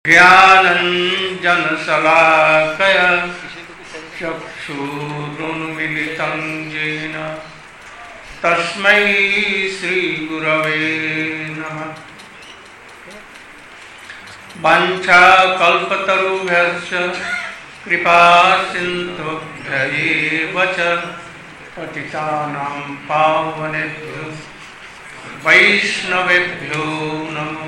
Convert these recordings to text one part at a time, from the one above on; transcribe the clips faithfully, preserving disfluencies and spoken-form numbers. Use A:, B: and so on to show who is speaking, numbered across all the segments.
A: ज्ञानञ्जनशलाकया चक्षुरुन्मिलितं येन तस्मै श्रीगुरवे नमः। वाञ्छाकल्पतरुभ्यश्च कृपासिन्धुभ्य एव च पतितानां पावनेभ्यो वैष्णवेभ्यो नमो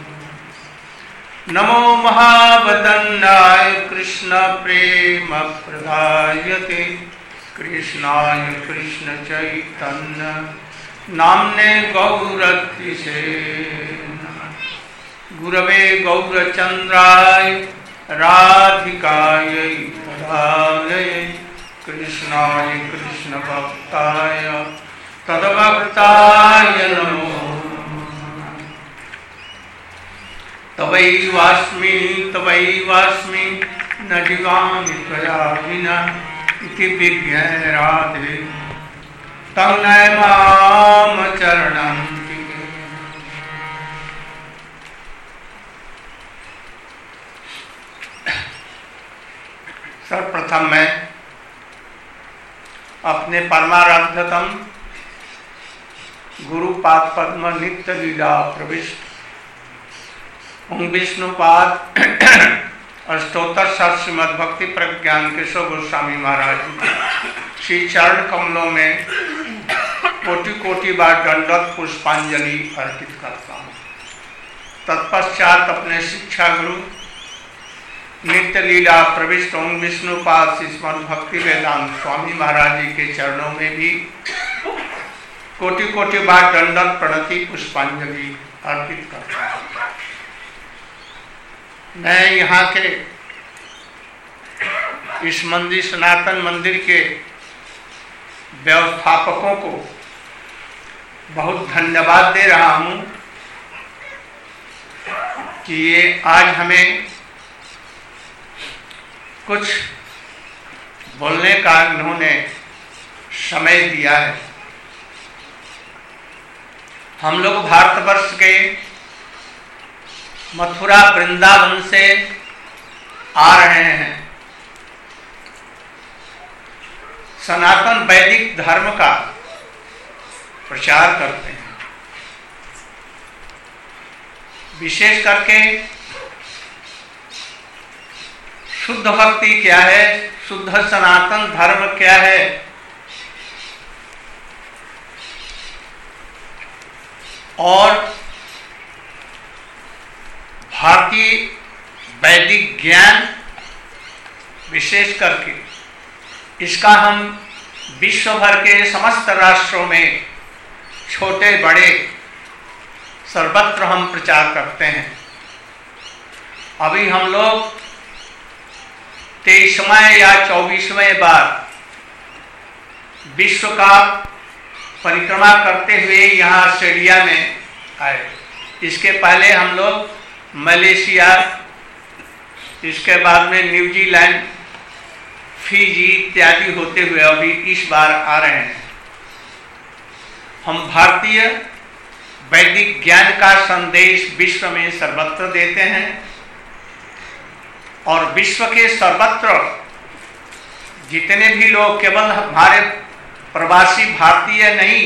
A: नमो महावदन्नाय कृष्ण प्रेम प्रदायते कृष्णाय कृष्ण चैतन्य नाम्ने गौरतिसे गुरवे गौरचंद्राय राधिकायै तदालये कृष्णाय कृष्ण भक्ताय तद्भक्ताय नमो तवैवास्मि तवैवास्मि न जीवामि त्वया विना इति विज्ञाय राधे तं नमाम चरणं तिके। सर्वप्रथम मैं अपने परमाराध्यतम गुरुपाद पद्म नित्य लीला प्रविष्ट विष्णुपाद अष्टोत्तर सात श्रीमद् भक्ति प्रज्ञान केशव गोस्वामी महाराज श्री चरण कमलों में कोटि कोटि बार दंडवत पुष्पांजलि अर्पित करता हूँ। तत्पश्चात अपने शिक्षा गुरु नित्य लीला प्रविष्ट ओम विष्णुपाद श्रीमद् भक्ति वेदांत स्वामी महाराज जी के चरणों में भी कोटि कोटि बार दंडवत प्रणति पुष्पांजलि अर्पित करता हूँ। मैं यहाँ के इस मंदिर सनातन मंदिर के व्यवस्थापकों को बहुत धन्यवाद दे रहा हूँ कि ये आज हमें कुछ बोलने का इन्होंने समय दिया है। हम लोग भारतवर्ष के मथुरा वृंदावन से आ रहे हैं। सनातन वैदिक धर्म का प्रचार करते हैं। विशेष करके शुद्ध भक्ति क्या है, शुद्ध सनातन धर्म क्या है, और भारतीय वैदिक ज्ञान विशेष करके इसका हम विश्व भर के समस्त राष्ट्रों में छोटे बड़े सर्वत्र हम प्रचार करते हैं। अभी हम लोग तेईसवें या चौबीसवें बार विश्व का परिक्रमा करते हुए यहाँ ऑस्ट्रेलिया में आए। इसके पहले हम लोग मलेशिया, इसके बाद में न्यूजीलैंड, फिजी इत्यादि होते हुए अभी इस बार आ रहे हैं। हम भारतीय वैदिक ज्ञान का संदेश विश्व में सर्वत्र देते हैं और विश्व के सर्वत्र जितने भी लोग, केवल हमारे प्रवासी भारतीय नहीं,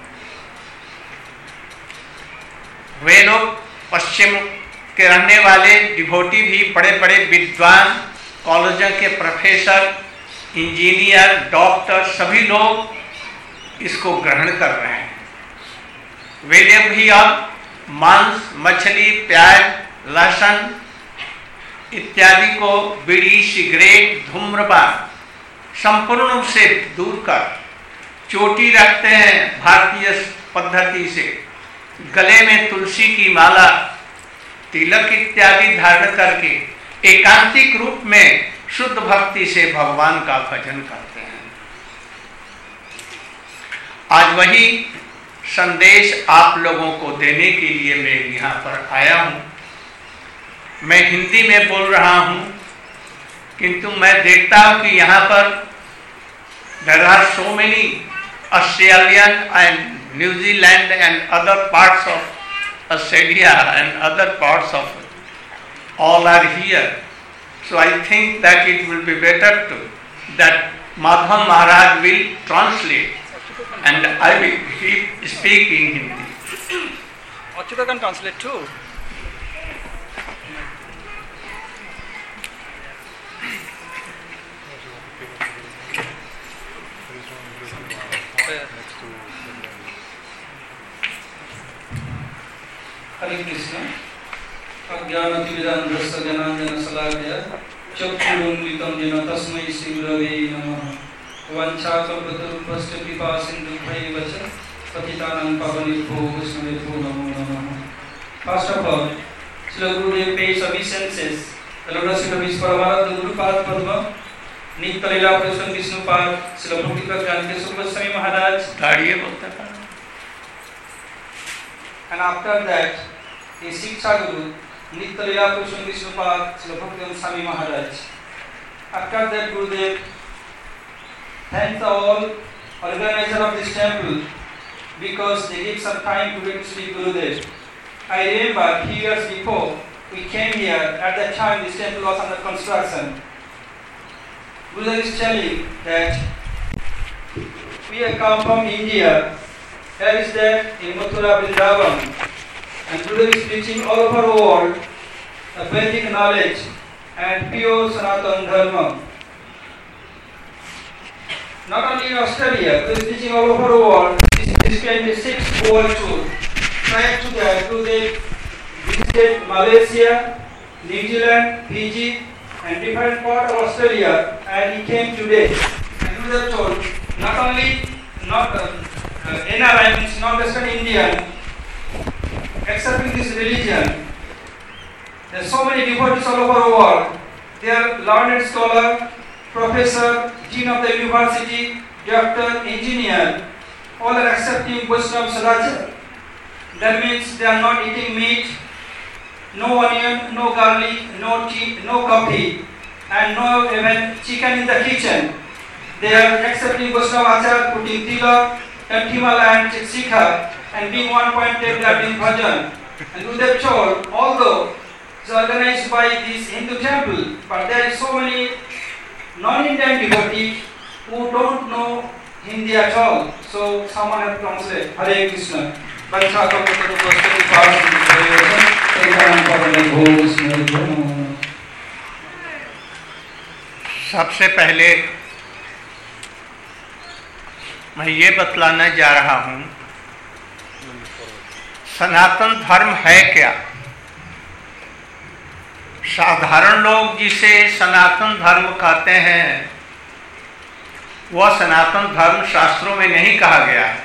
A: वे लोग पश्चिम के रहने वाले डिवोटी भी, बड़े बड़े विद्वान, कॉलेजों के प्रोफेसर, इंजीनियर, डॉक्टर, सभी लोग इसको ग्रहण कर रहे हैं। वे लोग भी अब मांस, मछली, प्याज, लहसुन इत्यादि को बीड़ी, सिगरेट, धूम्रपान संपूर्ण रूप से दूर कर चोटी रखते हैं भारतीय पद्धति से, गले में तुलसी की माला, तिलक इत्यादि धारण करके एकांतिक रूप में शुद्ध भक्ति से भगवान का भजन करते हैं। आज वही संदेश आप लोगों को देने के लिए मैं यहाँ पर आया हूँ। मैं हिंदी में बोल रहा हूँ, किंतु मैं देखता हूँ कि यहाँ पर there are so many Australian and New Zealand and other parts of Australia and other parts of all are here. So I think that it will be better to that Madhav Maharaj will translate and I will he speak in Hindi.
B: Achyuta can translate too.
C: हरे कृष्ण अज्ञानतिमिरान्धस्य ज्ञानाञ्जनशलाकया चक्षुरुन्मिलितं येन तस्मै श्रीगुरवे नमः वाञ्छाकल्पतरुभ्यश्च कृपासिन्धुभ्यैव च पतितानां पावनेभ्यो वैष्णवेभ्यो नमो नमः. First of all, Srila Gurudev pays obeisances to the Lord Srila Vishwaradha Gurupad Padma, Nitya Leela Prasad Vishnupad, Srila Bhaktivedanta Goswami Maharaj.
A: गाड़िए बोलता था.
C: And after that, the Shiksha Guru, Nitya Leela Prasad Vishnupad, Srila Bhaktivedanta Swami Maharaj. After that, Gurudev thanks all organizer of this temple because they give some time to Sri Gurudev. I remember few years before we came here, at that time this temple was under construction. Gurudev is telling that we have come from India. Here is that in Mathura Vrindavan. And Gurudev is preaching all over the world the Vedic knowledge and pure Sanatana Dharma. Not only in Australia, Gurudev is preaching all over the world. This is twenty-sixth world tour. Prior to that, Gurudev visited Malaysia, New Zealand, Fiji, and different parts of Australia, and he came today. And Gurudev told, not only not uh, uh, N R I means non-Western Indian, accepting this religion, there are so many devotees all over the world. They are learned scholar, professor, dean of the university, doctor, engineer, all are accepting Vaishnava Sadachara. That means they are not eating meat, no onion, no garlic, no tea, no coffee, and no even chicken in the kitchen. They are accepting Vaishnava Achar, putting tilak, Kantimal and Sikha, and being one pointed, they are doing bhajan. And Gurudev told, although it's organized by this Hindu temple, but there is so many non-Indian devotees who don't know Hindi at all. So someone has translated Hare Krishna.
A: सबसे पहले मैं ये बतलाने जा रहा हूँ, सनातन धर्म है क्या? साधारण लोग जिसे सनातन धर्म कहते हैं, वह सनातन धर्म शास्त्रों में नहीं कहा गया है.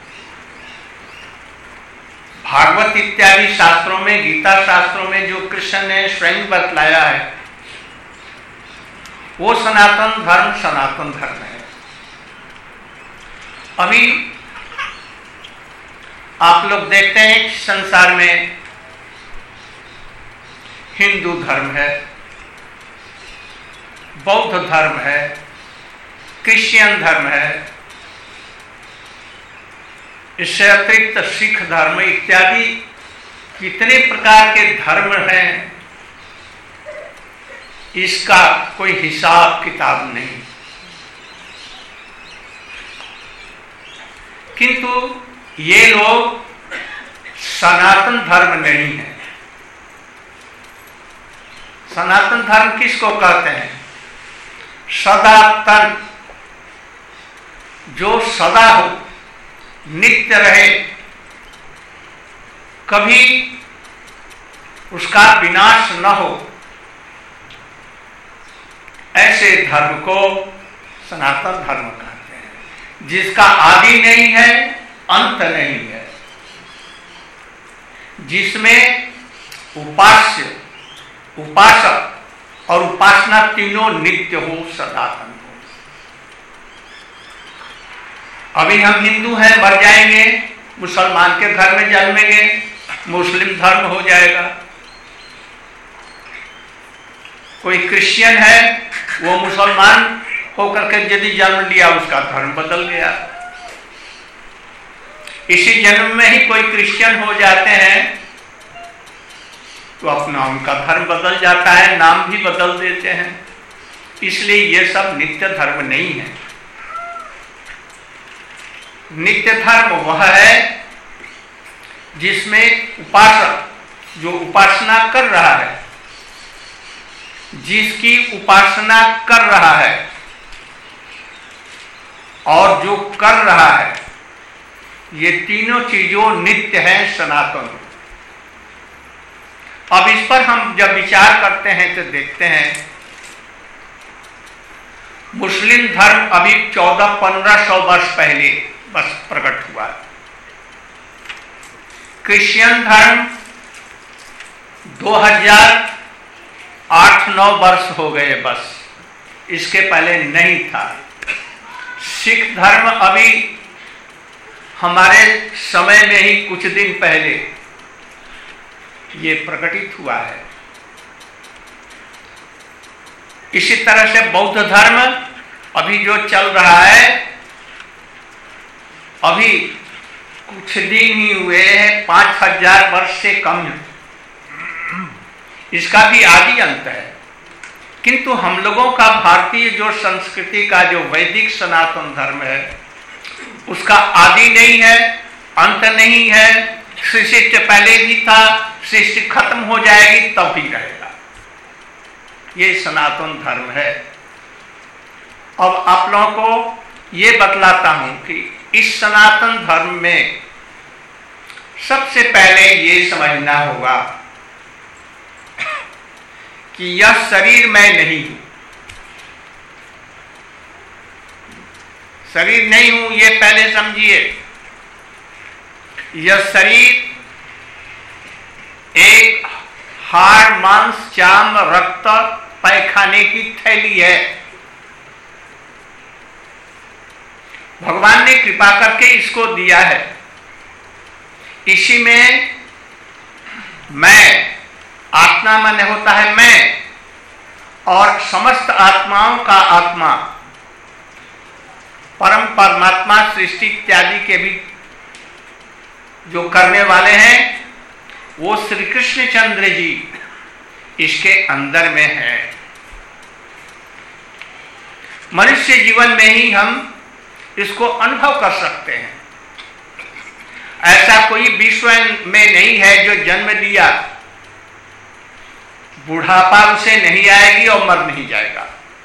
A: भागवत इत्यादि शास्त्रों में, गीता शास्त्रों में जो कृष्ण ने स्वयं बतलाया है, वो सनातन धर्म सनातन धर्म है. अभी आप लोग देखते हैं कि संसार में हिंदू धर्म है, बौद्ध धर्म है, क्रिश्चियन धर्म है, इससे अतिरिक्त सिख धर्म इत्यादि कितने प्रकार के धर्म हैं, इसका कोई हिसाब किताब नहीं. किंतु ये लोग सनातन धर्म नहीं है. सनातन धर्म किसको कहते हैं? सदातन, जो सदा हो, नित्य रहे, कभी उसका विनाश न हो, ऐसे धर्म को सनातन धर्म कहते हैं, जिसका आदि नहीं है, अंत नहीं है, जिसमें उपास्य, उपासक और उपासना तीनों नित्य हो, सनातन हो. अभी हम हिंदू हैं, मर जाएंगे, मुसलमान के घर में जन्मेंगे, मुस्लिम धर्म हो जाएगा. कोई क्रिश्चियन है, वो मुसलमान होकर के यदि जन्म लिया, उसका धर्म बदल गया. इसी जन्म में ही कोई क्रिश्चियन हो जाते हैं, तो अपना उनका धर्म बदल जाता है, नाम भी बदल देते हैं। इसलिए ये सब नित्य धर्म नहीं है। नित्य धर्म वह है जिसमें उपासक जो उपासना कर रहा है, जिसकी उपासना कर रहा है और जो कर रहा है, ये तीनों चीजों नित्य है, सनातन। अब इस पर हम जब विचार करते हैं तो देखते हैं मुस्लिम धर्म अभी चौदह पंद्रह सौ वर्ष पहले बस प्रकट हुआ। क्रिश्चियन धर्म दो हज़ार आठ नौ वर्ष हो गए बस, इसके पहले नहीं था। सिख धर्म अभी हमारे समय में ही कुछ दिन पहले ये प्रकटित हुआ है। इसी तरह से बौद्ध धर्म अभी जो चल रहा है, अभी कुछ दिन ही हुए हैं, पांच हजार वर्ष से कम है। इसका भी आदि अंत है। किंतु हम लोगों का भारतीय जो संस्कृति का जो वैदिक सनातन धर्म है, उसका आदि नहीं है, अंत नहीं है। सृष्टि पहले भी था, सृष्टि खत्म हो जाएगी तब भी रहेगा। ये सनातन धर्म है। अब आप लोगों को ये बतलाता हूं कि इस सनातन धर्म में सबसे पहले ये समझना होगा कि यह शरीर मैं नहीं हूं। शरीर नहीं हूं ये पहले समझिए। यह शरीर एक हाड़ मांस चाम रक्त पैखाने की थैली है। भगवान ने कृपा करके इसको दिया है। इसी में मैं, आत्मा माने होता है मैं, और समस्त आत्माओं का आत्मा परम परमात्मा सृष्टि इत्यादि के भी जो करने वाले हैं वो श्री कृष्ण चंद्र जी इसके अंदर में है। मनुष्य जीवन में ही हम इसको अनुभव कर सकते हैं। ऐसा कोई विश्व में नहीं है जो जन्म लिया बुढ़ापा उसे नहीं आएगी और मर नहीं जाएगा।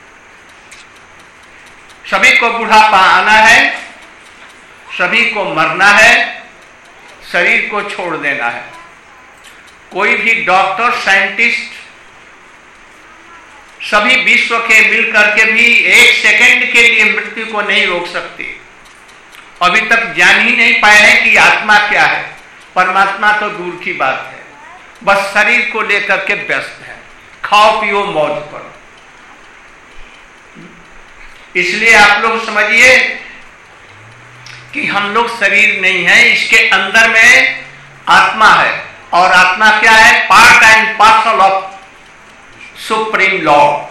A: सभी को बुढ़ापा आना है, सभी को मरना है, शरीर को छोड़ देना है। कोई भी डॉक्टर साइंटिस्ट सभी विश्व के मिलकर के भी एक सेकंड के लिए मृत्यु को नहीं रोक सकते। अभी तक जान ही नहीं पाए हैं कि आत्मा क्या है, परमात्मा तो दूर की बात है। बस शरीर को लेकर के व्यस्त है, खाओ पियो मौज करो। इसलिए आप लोग समझिए कि हम लोग शरीर नहीं है, इसके अंदर में आत्मा है। और आत्मा क्या है? Part and parcel of supreme lord.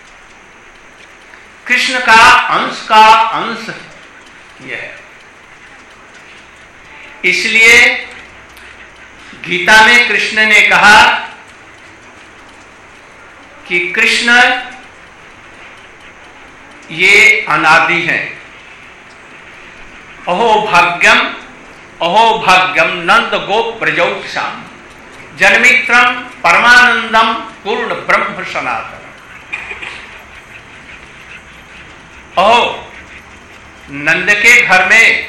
A: Krishna का अंश का अंश यह है। इसलिए गीता में कृष्ण ने कहा कि कृष्ण ये अनादि है। अहो भाग्यम अहो भाग्यम नंद गोप ब्रजौक्षाम जन्मित्रम परमानंदम पूर्ण ब्रह्म सनातन। अहो नंद के घर में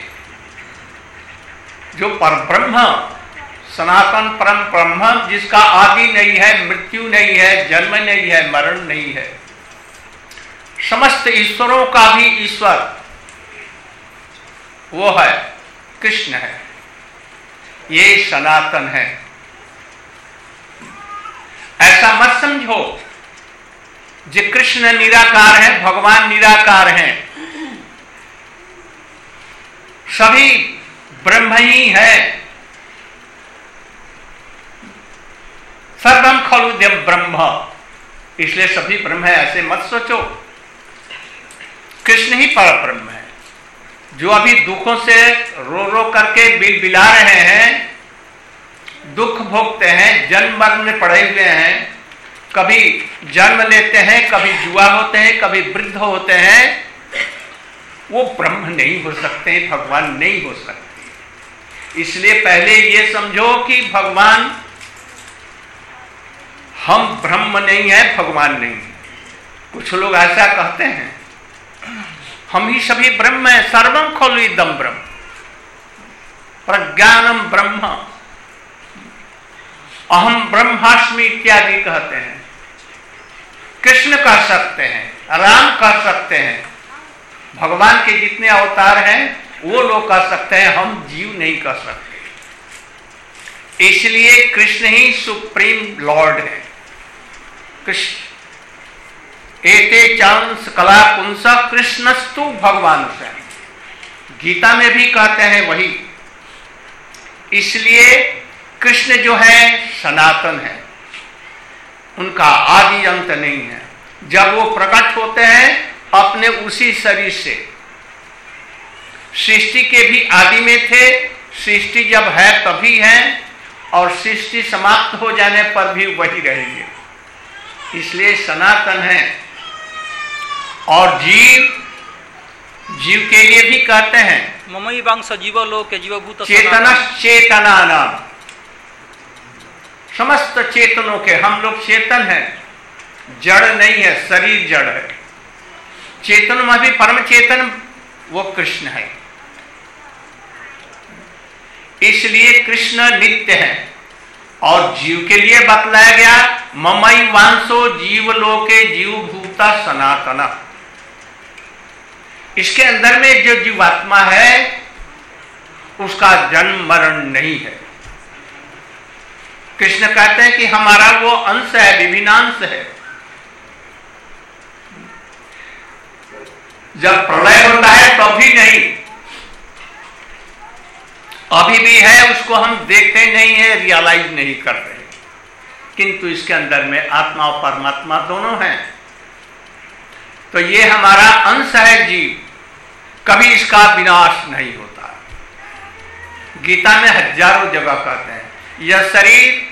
A: जो परब्रह्म सनातन परम ब्रह्म जिसका आदि नहीं है, मृत्यु नहीं है, जन्म नहीं है, मरण नहीं है, समस्त ईश्वरों का भी ईश्वर वो है, कृष्ण है। ये सनातन है। ऐसा मत समझो जो कृष्ण निराकार है, भगवान निराकार हैं, सभी ब्रह्म ही है। सर्वम खलु ब्रह्म, इसलिए सभी ब्रह्म है ऐसे मत सोचो। कृष्ण ही पर ब्रह्म है। जो अभी दुखों से रो रो करके बिल बिला रहे हैं दुख भोगते हैं, जन्म मरण में पड़े हुए हैं, कभी जन्म लेते हैं, कभी जुआ होते हैं, कभी वृद्ध होते हैं, वो ब्रह्म नहीं हो सकते, भगवान नहीं हो सकते। इसलिए पहले ये समझो कि भगवान, हम ब्रह्म नहीं है, भगवान नहीं है। कुछ लोग ऐसा कहते हैं, हम ही सभी ब्रह्म है, सर्वम खलु इदं ब्रह्म, प्रज्ञानम ब्रह्म, अहम ब्रह्मास्मि इत्यादि कहते हैं। कृष्ण कह सकते हैं, राम कह सकते हैं, भगवान के जितने अवतार हैं वो लोग कह सकते हैं, हम जीव नहीं कह सकते। इसलिए कृष्ण ही सुप्रीम लॉर्ड है। कृष्ण एते चांस कला पुंस कृष्णस्तु भगवान से, गीता में भी कहते हैं वही। इसलिए कृष्ण जो है सनातन है, उनका आदि अंत नहीं है। जब वो प्रकट होते हैं अपने उसी शरीर से, सृष्टि के भी आदि में थे, सृष्टि जब है तभी है, और सृष्टि समाप्त हो जाने पर भी वही रहेंगे। इसलिए सनातन है। और जीव, जीव के लिए भी कहते हैं
B: ममई वांश जीवलोके जीवभूत
A: चेतना चेतना नाम, समस्त चेतनों के हम लोग चेतन हैं, जड़ नहीं है, शरीर जड़ है। चेतन में भी परम चेतन वो कृष्ण है। इसलिए कृष्ण नित्य है। और जीव के लिए बतलाया गया ममई वांसो जीवलोके जीवभूता सनातना। इसके अंदर में जो जीवात्मा है उसका जन्म मरण नहीं है। कृष्ण कहते हैं कि हमारा वो अंश है, विभिन्नांश है। जब प्रलय होता है तभी तो नहीं, अभी भी है, उसको हम देखते नहीं है, रियलाइज नहीं कर रहे, किंतु इसके अंदर में आत्मा और परमात्मा दोनों हैं। तो ये हमारा अंश है जीव, कभी इसका विनाश नहीं होता। गीता में हजारों जगह कहते हैं यह शरीर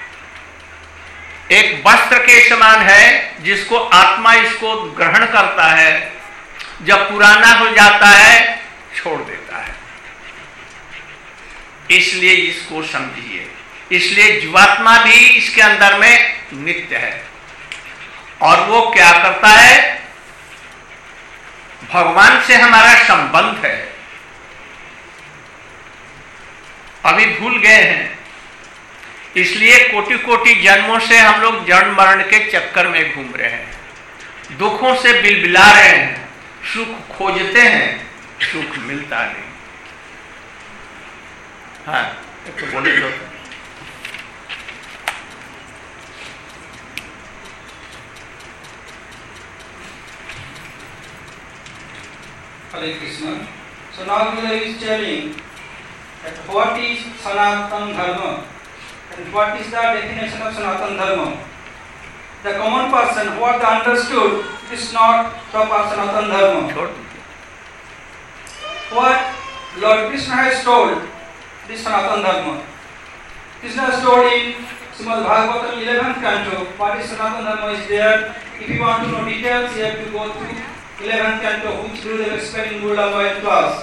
A: एक वस्त्र के समान है, जिसको आत्मा इसको ग्रहण करता है, जब पुराना हो जाता है छोड़ देता है। इसलिए इसको समझिए। इसलिए जीवात्मा भी इसके अंदर में नित्य है। और वो क्या करता है, भगवान से हमारा संबंध है, अभी भूल गए हैं। इसलिए कोटि कोटि जन्मों से हम लोग जन्म मरण के चक्कर में घूम रहे हैं, दुखों से बिलबिला रहे हैं, सुख खोजते हैं, सुख मिलता नहीं। हाँ, एक तो बोले तो
C: Hare Krishna. So now Buddha is telling that what is Sanatana Dharma and what is the definition of Sanatana Dharma. The common person, what they understood, is not proper Sanatana Dharma. What Lord Krishna has told, this Sanatana Dharma. Krishna has told in Srimad Bhagavatam eleventh canto, what is Sanatana Dharma is there. If you want to know details, you have to go to eleventh canto, which Guru they explain in Gurdwara class.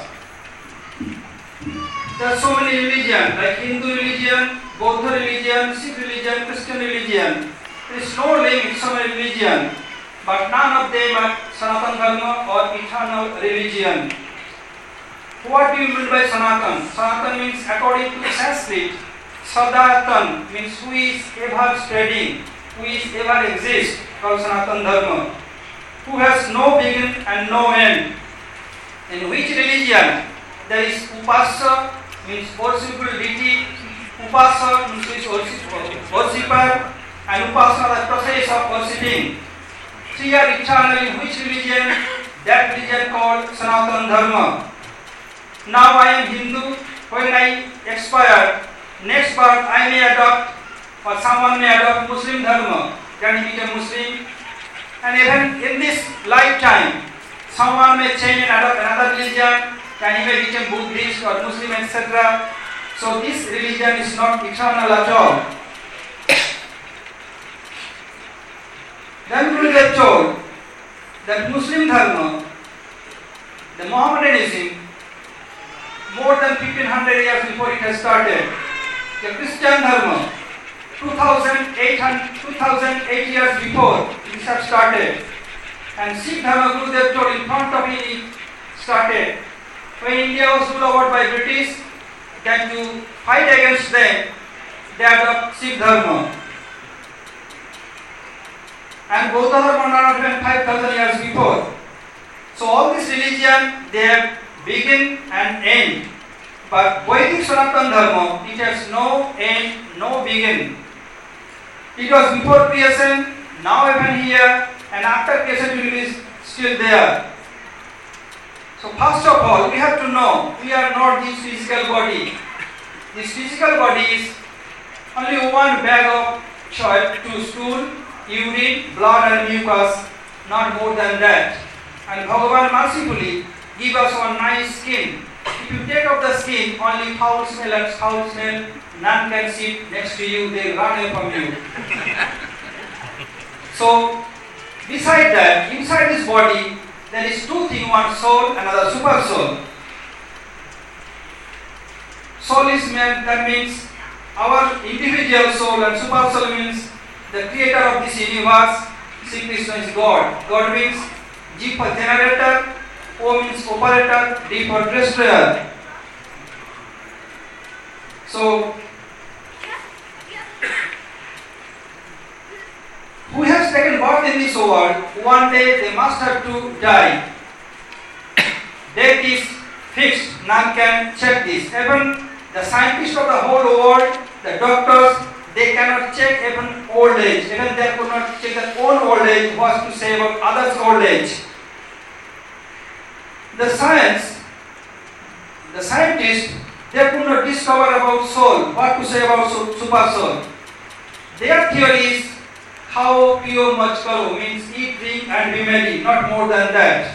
C: There are so many religions, like Hindu religion, Buddha religion, Sikh religion, Christian religion. There is no limit, so many religion, but none of them are Sanatana Dharma or eternal religion. What do you mean by Sanatan? Sanatan means, according to Sanskrit, Sadatan means who is ever spreading, who is ever exist, called Sanatana Dharma. Who has no beginning and no end. In which religion there is upasya, means worshipable deity, upasya means who is worshipper, and upasana the process of worshipping. Three are eternal in which religion? That religion called Sanatana Dharma. Now I am Hindu, when I expire, next birth I may adopt, or someone may adopt Muslim Dharma, then he become Muslim. And even in this lifetime, someone may change and adopt another religion, and he may become Buddhist or Muslim, et cetera. So this religion is not eternal at all. Then Gurudev told that Muslim Dharma, the Mohammedanism, more than fifteen hundred years before it has started, the Christian Dharma, two thousand eight years before it has started, and Sikh Dharma Gurudev told in front of him it started. When India was ruled over by British, then to fight against them, they adopted Sikh Dharma. And Bauddha Dharma not even five thousand years before. So all this religion, they have begin and end. But Vedic Sanatana Dharma, it has no end, no begin. It was before creation, now even here, and after creation it is still there. So first of all, we have to know, we are not this physical body. This physical body is only one bag of soil to stool, urine, blood and mucus, not more than that. And Bhagavan mercifully give us one nice skin. If you take off the skin, only foul smell and foul smell, none can sit next to you, they run away from you. So, beside that, inside this body, there is two things, one soul, another super soul. Soul is meant, that means our individual soul, and super soul means the creator of this universe. Sri Krishna is God. God means G for generator, O means operator, D for destroyer. So, who has taken birth in this world, one day they must have to die. Death is fixed, none can check this. Even the scientists of the whole world, the doctors, they cannot check even old age. Even they could not check their own old age, what to say about others' old age. The science, the scientists, they could not discover about soul, what to say about super soul. Their theory is how pure much karo, means eat, drink and be merry, not more than that.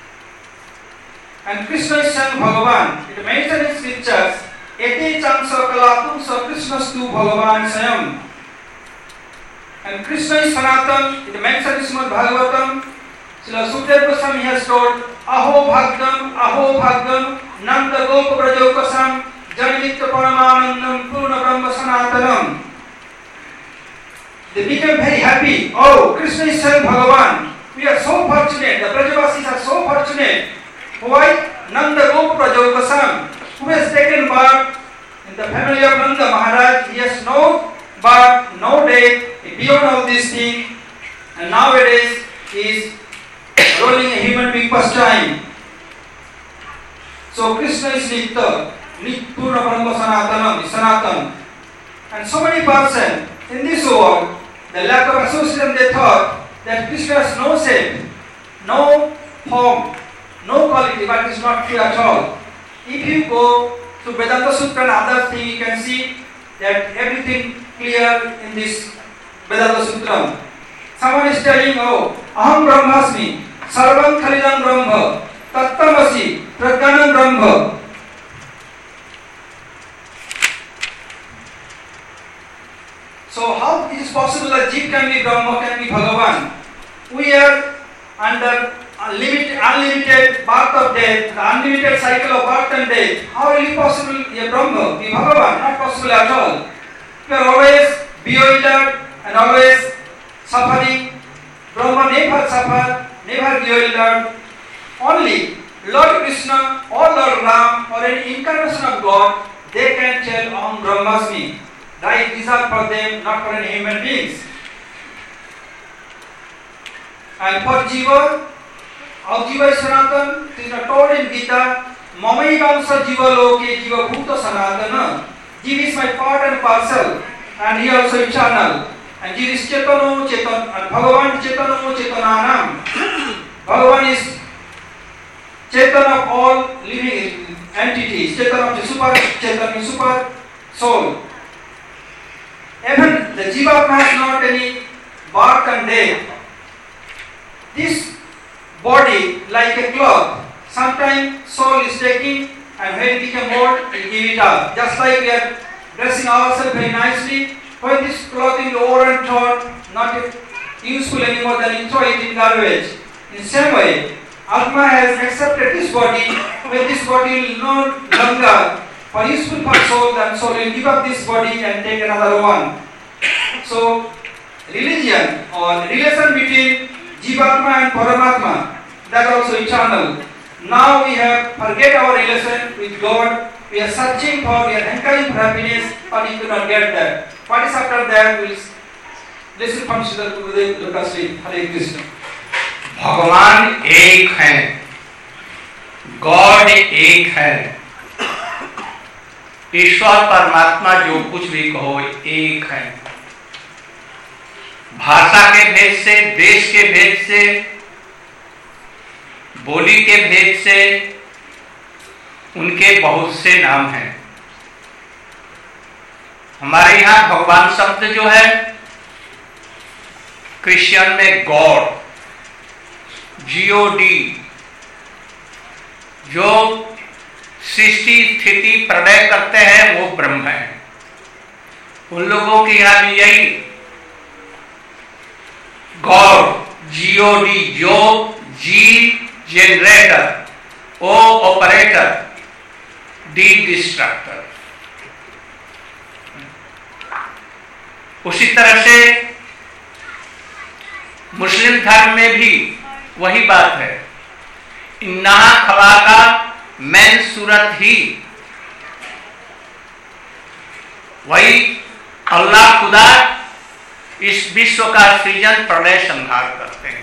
C: And Krishna is son Bhagavan. It mentioned in scriptures, Ete chansa kalatum sa Krishnastu Bhagavan Sayam. And Krishna is Sanatan. It mentioned in Srimad Bhagavatam. Srila Sukadeva Goswami has told, Aho Bhagdam, Aho Bhagdam, Nanda Gopa Brajokasam, Janitya Paramanandam, Purna Brahma Sanatanam. They became very happy. Oh, Krishna is son Bhagavan. We are so fortunate. The Brajavasis are so fortunate. Why? Nanda Gopa Brajokasam, who has taken birth in the family of Nanda Maharaj. He has no birth, no death, beyond all these things. And nowadays he is rolling a human being first time. So Krishna is Nitya, Nitpurna Brahma Sanatanam, Sanatan. And so many persons in this world, the lack of association, they thought that Krishna has no shape, no form, no quality, but it is not true at all. If you go to Vedanta Sutra and other things, you can see that everything clear in this Vedanta Sutra. Someone is telling, oh, Aham Brahmasmi, Sarvam Khalidam Brahma, Tattamasi, Prajnanam Brahma. So how it is possible that Jeev can be Brahma, can be Bhagavan? We are under unlimited, unlimited birth of death, the unlimited cycle of birth and death. How will it possible a Brahma be Bhagavan? Not possible at all. We are always bewildered and always suffering. Brahma never suffered, never bewildered. Only Lord Krishna or Lord Ram or any incarnation of God, they can tell Aham Brahmasmi. Right, these are for them, not for any human beings. And for Jiva, our Jiva is Sanatan. It is told in Gita, Mamayigamsa Jiva Loke Jiva Bhuta Sanatana. Jiva is my part and parcel, and he also eternal. And Jiva is Chetano Chetan, and Bhagavan Chetano Chetananam. Bhagavan is Chetan of all living entities. Chetan of the super, Chetan is super soul. Even the Jivatma has not any birth and death. This body, like a cloth, sometimes soul is taking and when it became old, we give it up. Just like we are dressing ourselves very nicely, when this clothing is worn and torn, not useful anymore, then you throw it in garbage. In the same way, Atma has accepted this body. When this body will no longer for useful for soul, then soul will give up this body and take another one. So, religion or relation between Jivatma and Paramatma, that also eternal. Now we have forget our relation with God. We are searching for, we are hankering for happiness, but we cannot get that. What is after that? We'll listen from Srila Gurudev Lokasri. Hare Krishna.
A: भगवान एक हैं, God एक है, ईश्वर परमात्मा जो कुछ भी कहो एक है। भाषा के भेद से, देश के भेद से, बोली के भेद से उनके बहुत से नाम हैं। हमारे यहां भगवान शब्द जो है, क्रिश्चियन में गॉड, जीओडी, जो सृष्टि स्थिति प्रलय करते हैं वो ब्रह्म है। उन लोगों के यहां भी यही गॉड, जीओडी, जो G generator, O operator, D destructor. उसी तरह से मुस्लिम धर्म में भी वही बात है। इन्ना खवा का मैन सूरत ही वही अल्लाह खुदा इस विश्व का सृजन प्रलय संहार करते हैं।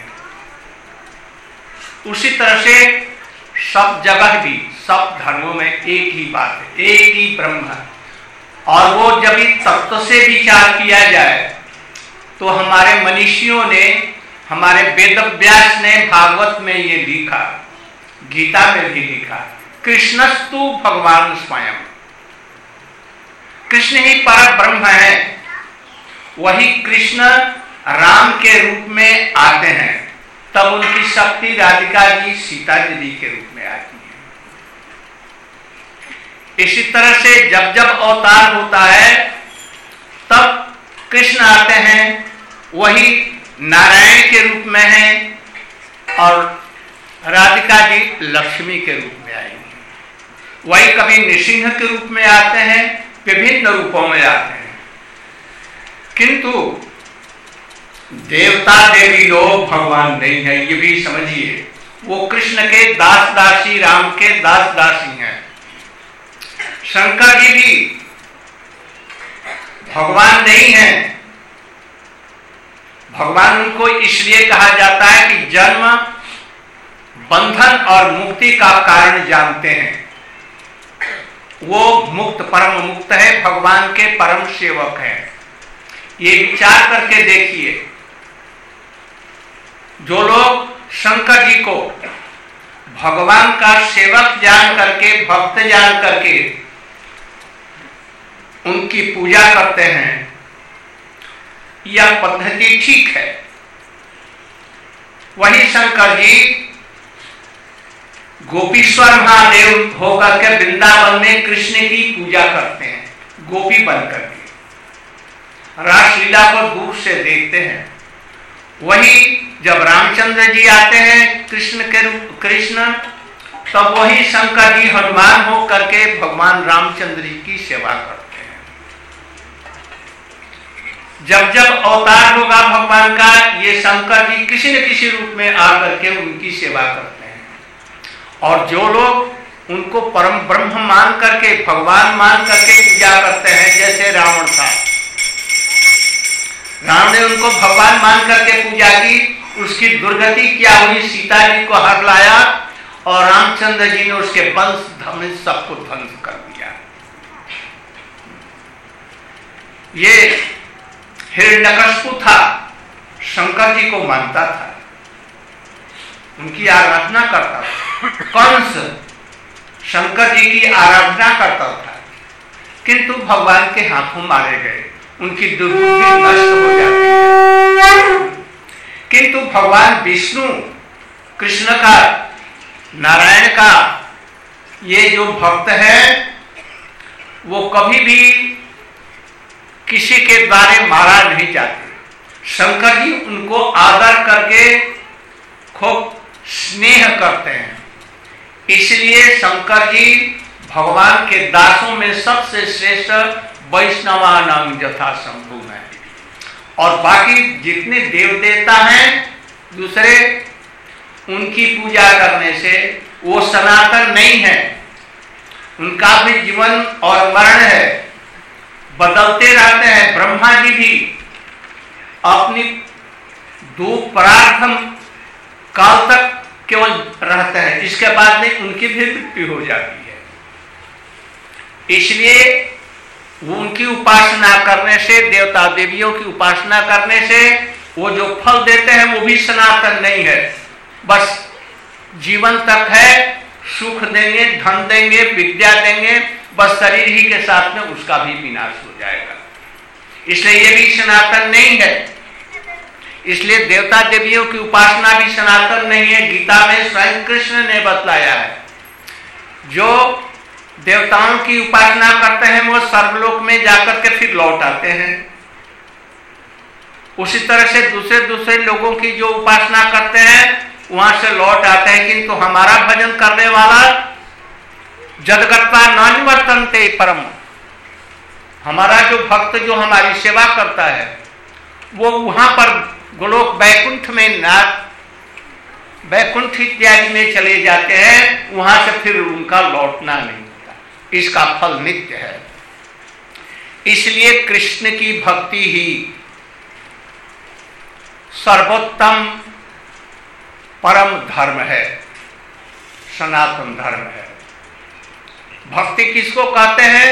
A: उसी तरह से सब जगह भी, सब धर्मों में एक ही बात है, एक ही ब्रह्म है। और वो जब इस तत्व से विचार किया जाए तो हमारे मनीषियों ने, हमारे वेद व्यास ने भागवत में ये लिखा, गीता में भी लिखा, कृष्णस्तु भगवान स्वयं। कृष्ण ही पर ब्रह्म है। वही कृष्ण राम के रूप में आते हैं, तब उनकी शक्ति राधिका जी, सीता जी के रूप में आती है। इसी तरह से जब जब अवतार होता है तब कृष्ण आते हैं, वही नारायण के रूप में हैं और राधिका जी लक्ष्मी के रूप में आएंगी। वही कभी नृसिंह के रूप में आते हैं, विभिन्न रूपों में आते हैं। किंतु देवता देवी लोग भगवान नहीं है, ये भी समझिए। वो कृष्ण के दास दासी, राम के दास दासी हैं। शंकर जी भी भगवान नहीं है। भगवान उनको इसलिए कहा जाता है कि जन्म, बंधन और मुक्ति का कारण जानते हैं। वो मुक्त, परम मुक्त है, भगवान के परम सेवक हैं। ये विचार करके देखिए, जो लोग शंकर जी को भगवान का सेवक जान करके, भक्त जान करके उनकी पूजा करते हैं, यह पद्धति ठीक है। वही शंकर जी गोपीश्वर महादेव होकर के वृंदावन में कृष्ण की पूजा करते हैं, गोपी बनकर के रासलीला को दूर से देखते हैं। वही जब रामचंद्र जी आते हैं कृष्ण के रूप, कृष्ण, तब वही शंकर जी हनुमान हो करके भगवान रामचंद्र जी की सेवा करते हैं। जब जब अवतार होगा भगवान का, ये शंकर जी किसी न किसी रूप में आकर के उनकी सेवा करते हैं। और जो लोग उनको परम ब्रह्म मान करके, भगवान मान करके पूजा करते हैं, जैसे रावण था, राम ने उनको भगवान मान करके पूजा की, उसकी दुर्गति क्या हुई, सीता जी को हर लाया और रामचंद्र जी ने उसके वंश धर्म सबको ध्वंस कर दिया। ये हिरण्यकशिपु था, शंकर जी को मानता था, उनकी आराधना करता था। कंस शंकर जी की आराधना करता था, किंतु भगवान के हाथों मारे गए, उनकी दुर्बुद्धि नष्ट हो जाती। किंतु भगवान विष्णु, कृष्ण का, नारायण का ये जो भक्त है वो कभी भी किसी के द्वारा मारा नहीं जाते। शंकर जी उनको आदर करके खूब स्नेह करते हैं, इसलिए शंकर जी भगवान के दासों में सबसे श्रेष्ठ वैष्णवानां यथा शंभु है। और बाकी जितने देव देवता हैं दूसरे, उनकी पूजा करने से वो सनातन नहीं है, उनका भी जीवन और मरण है, बदलते रहते हैं। ब्रह्मा जी भी अपनी दो प्रार्थम काल तक केवल रहते हैं, इसके बाद में उनकी भी मृत्यु हो जाती है। इसलिए उनकी उपासना करने से, देवता देवियों की उपासना करने से वो जो फल देते हैं वो भी सनातन नहीं है, बस जीवन तक है, सुख देंगे, धन देंगे, विद्या देंगे, बस शरीर ही के साथ में उसका भी विनाश हो जाएगा। इसलिए ये भी सनातन नहीं है। इसलिए देवता देवियों की उपासना भी सनातन नहीं है। गीता में स्वयं कृष्ण ने बतलाया है, जो देवताओं की उपासना करते हैं वो सर्वलोक में जाकर के फिर लौट आते हैं। उसी तरह से दूसरे दूसरे लोगों की जो उपासना करते हैं वहां से लौट आते हैं, किंतु हमारा भजन करने वाला जदगत्वा न निवर्तन्ते परम, हमारा जो भक्त जो हमारी सेवा करता है वो वहां पर गोलोक वैकुंठ में ना वैकुंठ इत्यादि में चले जाते हैं, वहां से फिर उनका लौटना नहीं होता, इसका फल नित्य है। इसलिए कृष्ण की भक्ति ही सर्वोत्तम परम धर्म है, सनातन धर्म है। भक्ति किसको कहते हैं?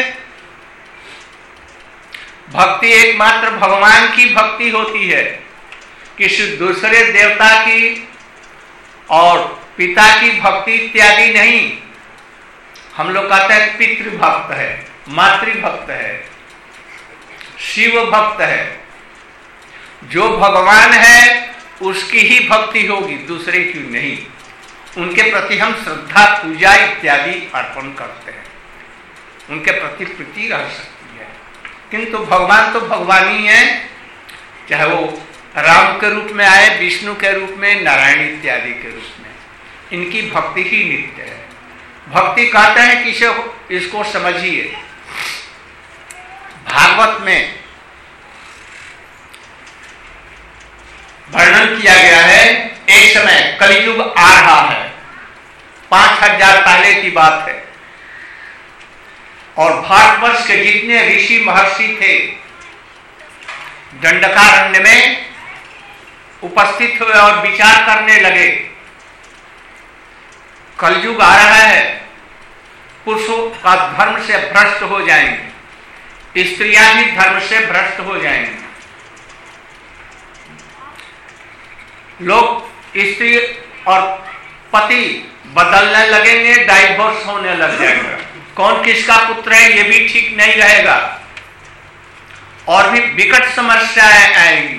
A: भक्ति एकमात्र भगवान की भक्ति होती है, किसी दूसरे देवता की और पिता की भक्ति इत्यादि नहीं। हम लोग कहते हैं पितृभक्त है, मातृभक्त है, शिव भक्त है। जो भगवान है उसकी ही भक्ति होगी, दूसरे की नहीं। उनके प्रति हम श्रद्धा पूजा इत्यादि अर्पण करते हैं, उनके प्रति प्रीति रह सकती है, किंतु भगवान तो भगवान ही है, चाहे वो राम के रूप में आए, विष्णु के रूप में, नारायण इत्यादि के रूप में, इनकी भक्ति ही नित्य है। भक्ति कहते हैं कि इसे इसको समझिए। भागवत में वर्णन किया गया है, एक समय कलयुग आ रहा है, पांच हजार पहले की बात है, और भारतवर्ष के जितने ऋषि महर्षि थे दंडकारण्य में उपस्थित हुए और विचार करने लगे, कलयुग आ रहा है, पुरुषों का धर्म से भ्रष्ट हो जाएंगे, स्त्रियां भी धर्म से भ्रष्ट हो जाएंगी, लोग स्त्री और पति बदलने लगेंगे, डाइवोर्स होने लग जाएगा, कौन किसका पुत्र है ये भी ठीक नहीं रहेगा, और भी विकट समस्याएं आएंगी,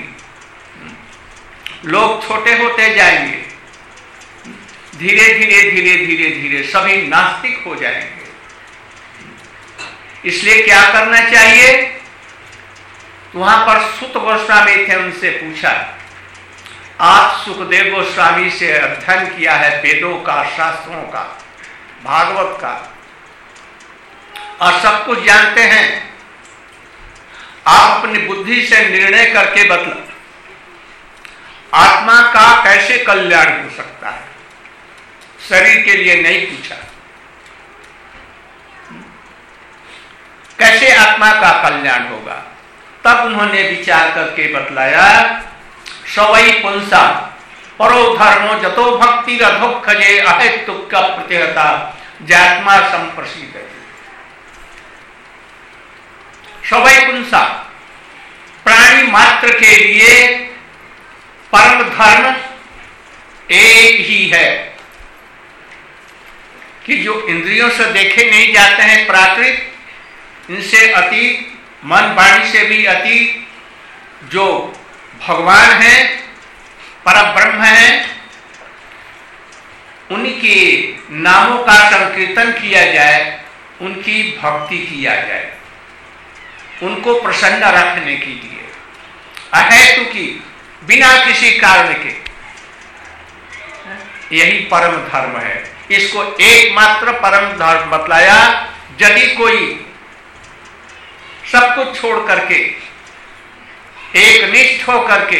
A: लोग छोटे होते जाएंगे, धीरे धीरे धीरे धीरे धीरे सभी नास्तिक हो जाएंगे। इसलिए क्या करना चाहिए? वहां पर सुत गोस्वामी थे, उनसे पूछा, आप सुखदेव गोस्वामी से अध्ययन किया है वेदों का, शास्त्रों का, भागवत का, और सब कुछ जानते हैं, आप अपनी बुद्धि से निर्णय करके बतला, आत्मा का कैसे कल्याण हो सकता है? शरीर के लिए नहीं पूछा, कैसे आत्मा का कल्याण होगा? तब उन्होंने विचार करके बतलाया, सवै पुंसा परो धर्मो जतो भक्ति रधोक्षजे अहेतुक प्रतिहता जात्मा संप्रसिद्ध। सवै पुंसा प्राणी मात्र के लिए परम धर्म एक ही है कि जो इंद्रियों से देखे नहीं जाते हैं, प्राकृत, इनसे अतीत, मन वाणी से भी अतीत, जो भगवान है, परब्रह्म है, उन्हीं उनके नामों का संकीर्तन किया जाए, उनकी भक्ति किया जाए, उनको प्रसन्न रखने के लिए, अहेतु की, बिना किसी कारण के। यही परम धर्म है। इसको एकमात्र परम धर्म बतलाया। यदि कोई सब कुछ छोड़ करके, एक निष्ठ हो करके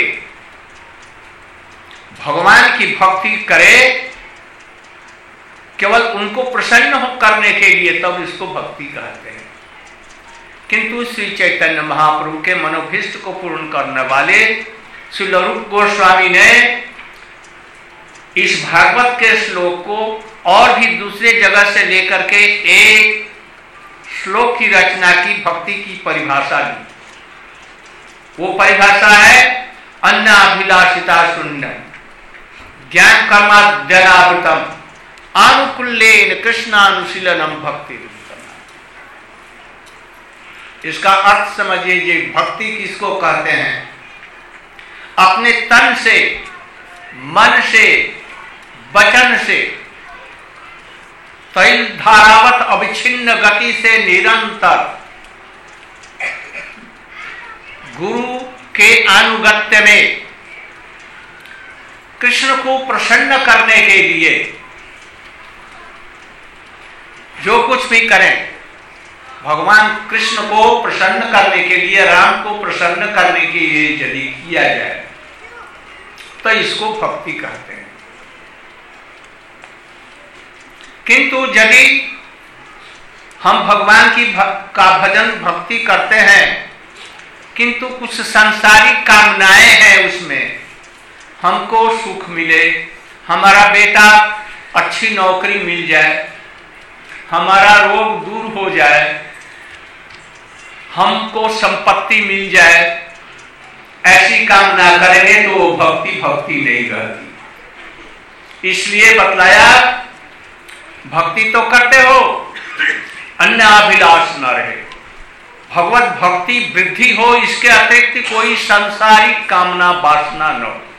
A: भगवान की भक्ति करे, केवल उनको प्रसन्न हो करने के लिए, तब इसको भक्ति कहते हैं। किंतु श्री चैतन्य महाप्रभु के मनोभीष्ट को पूर्ण करने वाले श्री रूप गोस्वामी ने इस भागवत के श्लोक को और भी दूसरे जगह से लेकर के एक श्लोक की रचना की, भक्ति की परिभाषा दी। वो परिभाषा है अन्नाभिलाषिता शून्य ज्ञान कर्माद्यनावृतम आनुकूल्येन कृष्णानुशीलनम भक्ति। इसका अर्थ समझिए, ये भक्ति किसको कहते हैं? अपने तन से, मन से, वचन से तैल धारावत अविच्छिन्न गति से निरंतर गुरु के अनुगत्य में कृष्ण को प्रसन्न करने के लिए जो कुछ भी करें, भगवान कृष्ण को प्रसन्न करने के लिए, राम को प्रसन्न करने के लिए यदि किया जाए तो इसको भक्ति कहते हैं। किंतु यदि हम भगवान की भक, का भजन भक्ति करते हैं, किंतु कुछ सांसारिक कामनाएं हैं उसमें, हमको सुख मिले, हमारा बेटा अच्छी नौकरी मिल जाए, हमारा रोग दूर हो जाए, हमको संपत्ति मिल जाए, ऐसी कामना करेंगे तो वो भक्ति भक्ति नहीं रहती। इसलिए बतलाया, भक्ति तो करते हो, अन्य अभिलाष न रहे, भगवत भक्ति वृद्धि हो, इसके अतिरिक्त कोई सांसारिक कामना वासना न हो।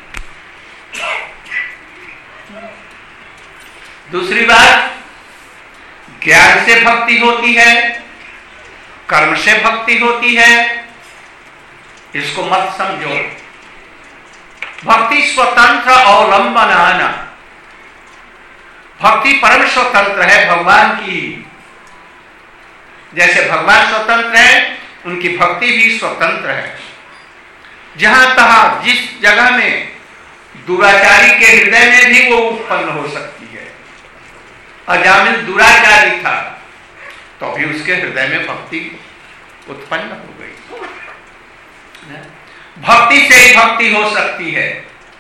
A: दूसरी बात, ज्ञान से भक्ति होती है, कर्म से भक्ति होती है, इसको मत समझो। भक्ति स्वतंत्र अवलंबन आना, भक्ति परम स्वतंत्र है भगवान की। जैसे भगवान स्वतंत्र है, उनकी भक्ति भी स्वतंत्र है। जहां तहां जिस जगह में दुराचारी के हृदय में भी वो उत्पन्न हो सकती है। अजामिल दुराचारी था तो भी उसके हृदय में भक्ति उत्पन्न हो गई। भक्ति से ही भक्ति हो सकती है।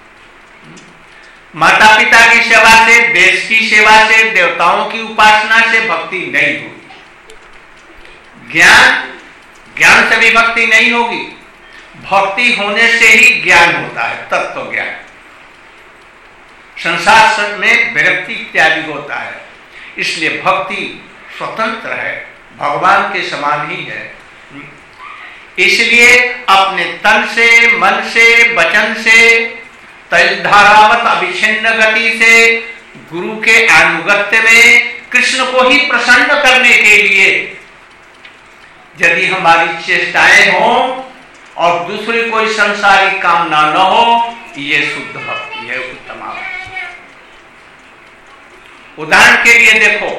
A: माता पिता की सेवा से, देश की सेवा से, देवताओं की उपासना से भक्ति नहीं होगी। ज्ञान ज्ञान से भी भक्ति नहीं होगी। भक्ति होने से ही ज्ञान होता है, तत्व ज्ञान। संसार में विरक्ति इत्यादि होता है। इसलिए भक्ति स्वतंत्र है, भगवान के समान ही है। इसलिए अपने तन से, मन से, वचन से, तैलधारावत अविच्छिन्न गति से गुरु के अनुगत्य में कृष्ण को ही प्रसन्न करने के लिए यदि हमारी चेष्टाएं हों और दूसरी कोई सांसारिक कामना न हो, ये शुद्ध भक्ति है, उत्तम। उदाहरण के लिए देखो,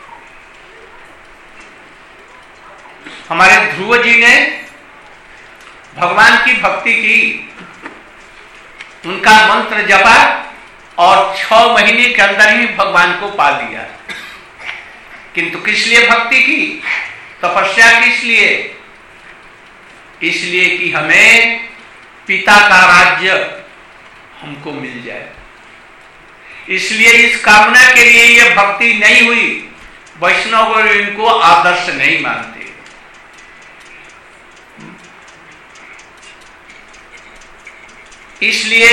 A: हमारे ध्रुव जी ने भगवान की भक्ति की, उनका मंत्र जपा और छह महीने के अंदर ही भगवान को पा लिया। किंतु किस लिए भक्ति की, तपस्या किस लिए? इसलिए कि हमें पिता का राज्य हमको मिल जाए। इसलिए इस कामना के लिए यह भक्ति नहीं हुई। वैष्णव इनको आदर्श नहीं मानते। इसलिए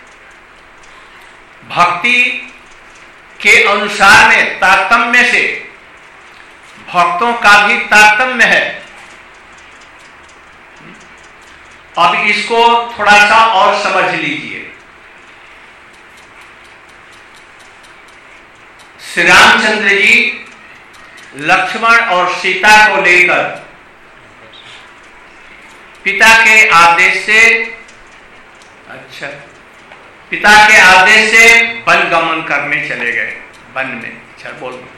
A: भक्ति के अनुसार में तारतम्य से भक्तों का भी तारतम्य है। अब इसको थोड़ा सा और समझ लीजिए। श्री रामचंद्र जी लक्ष्मण और सीता को लेकर पिता के आदेश से अच्छा पिता के आदेश से वन गमन करने चले गए, वन में। अच्छा बोल दो।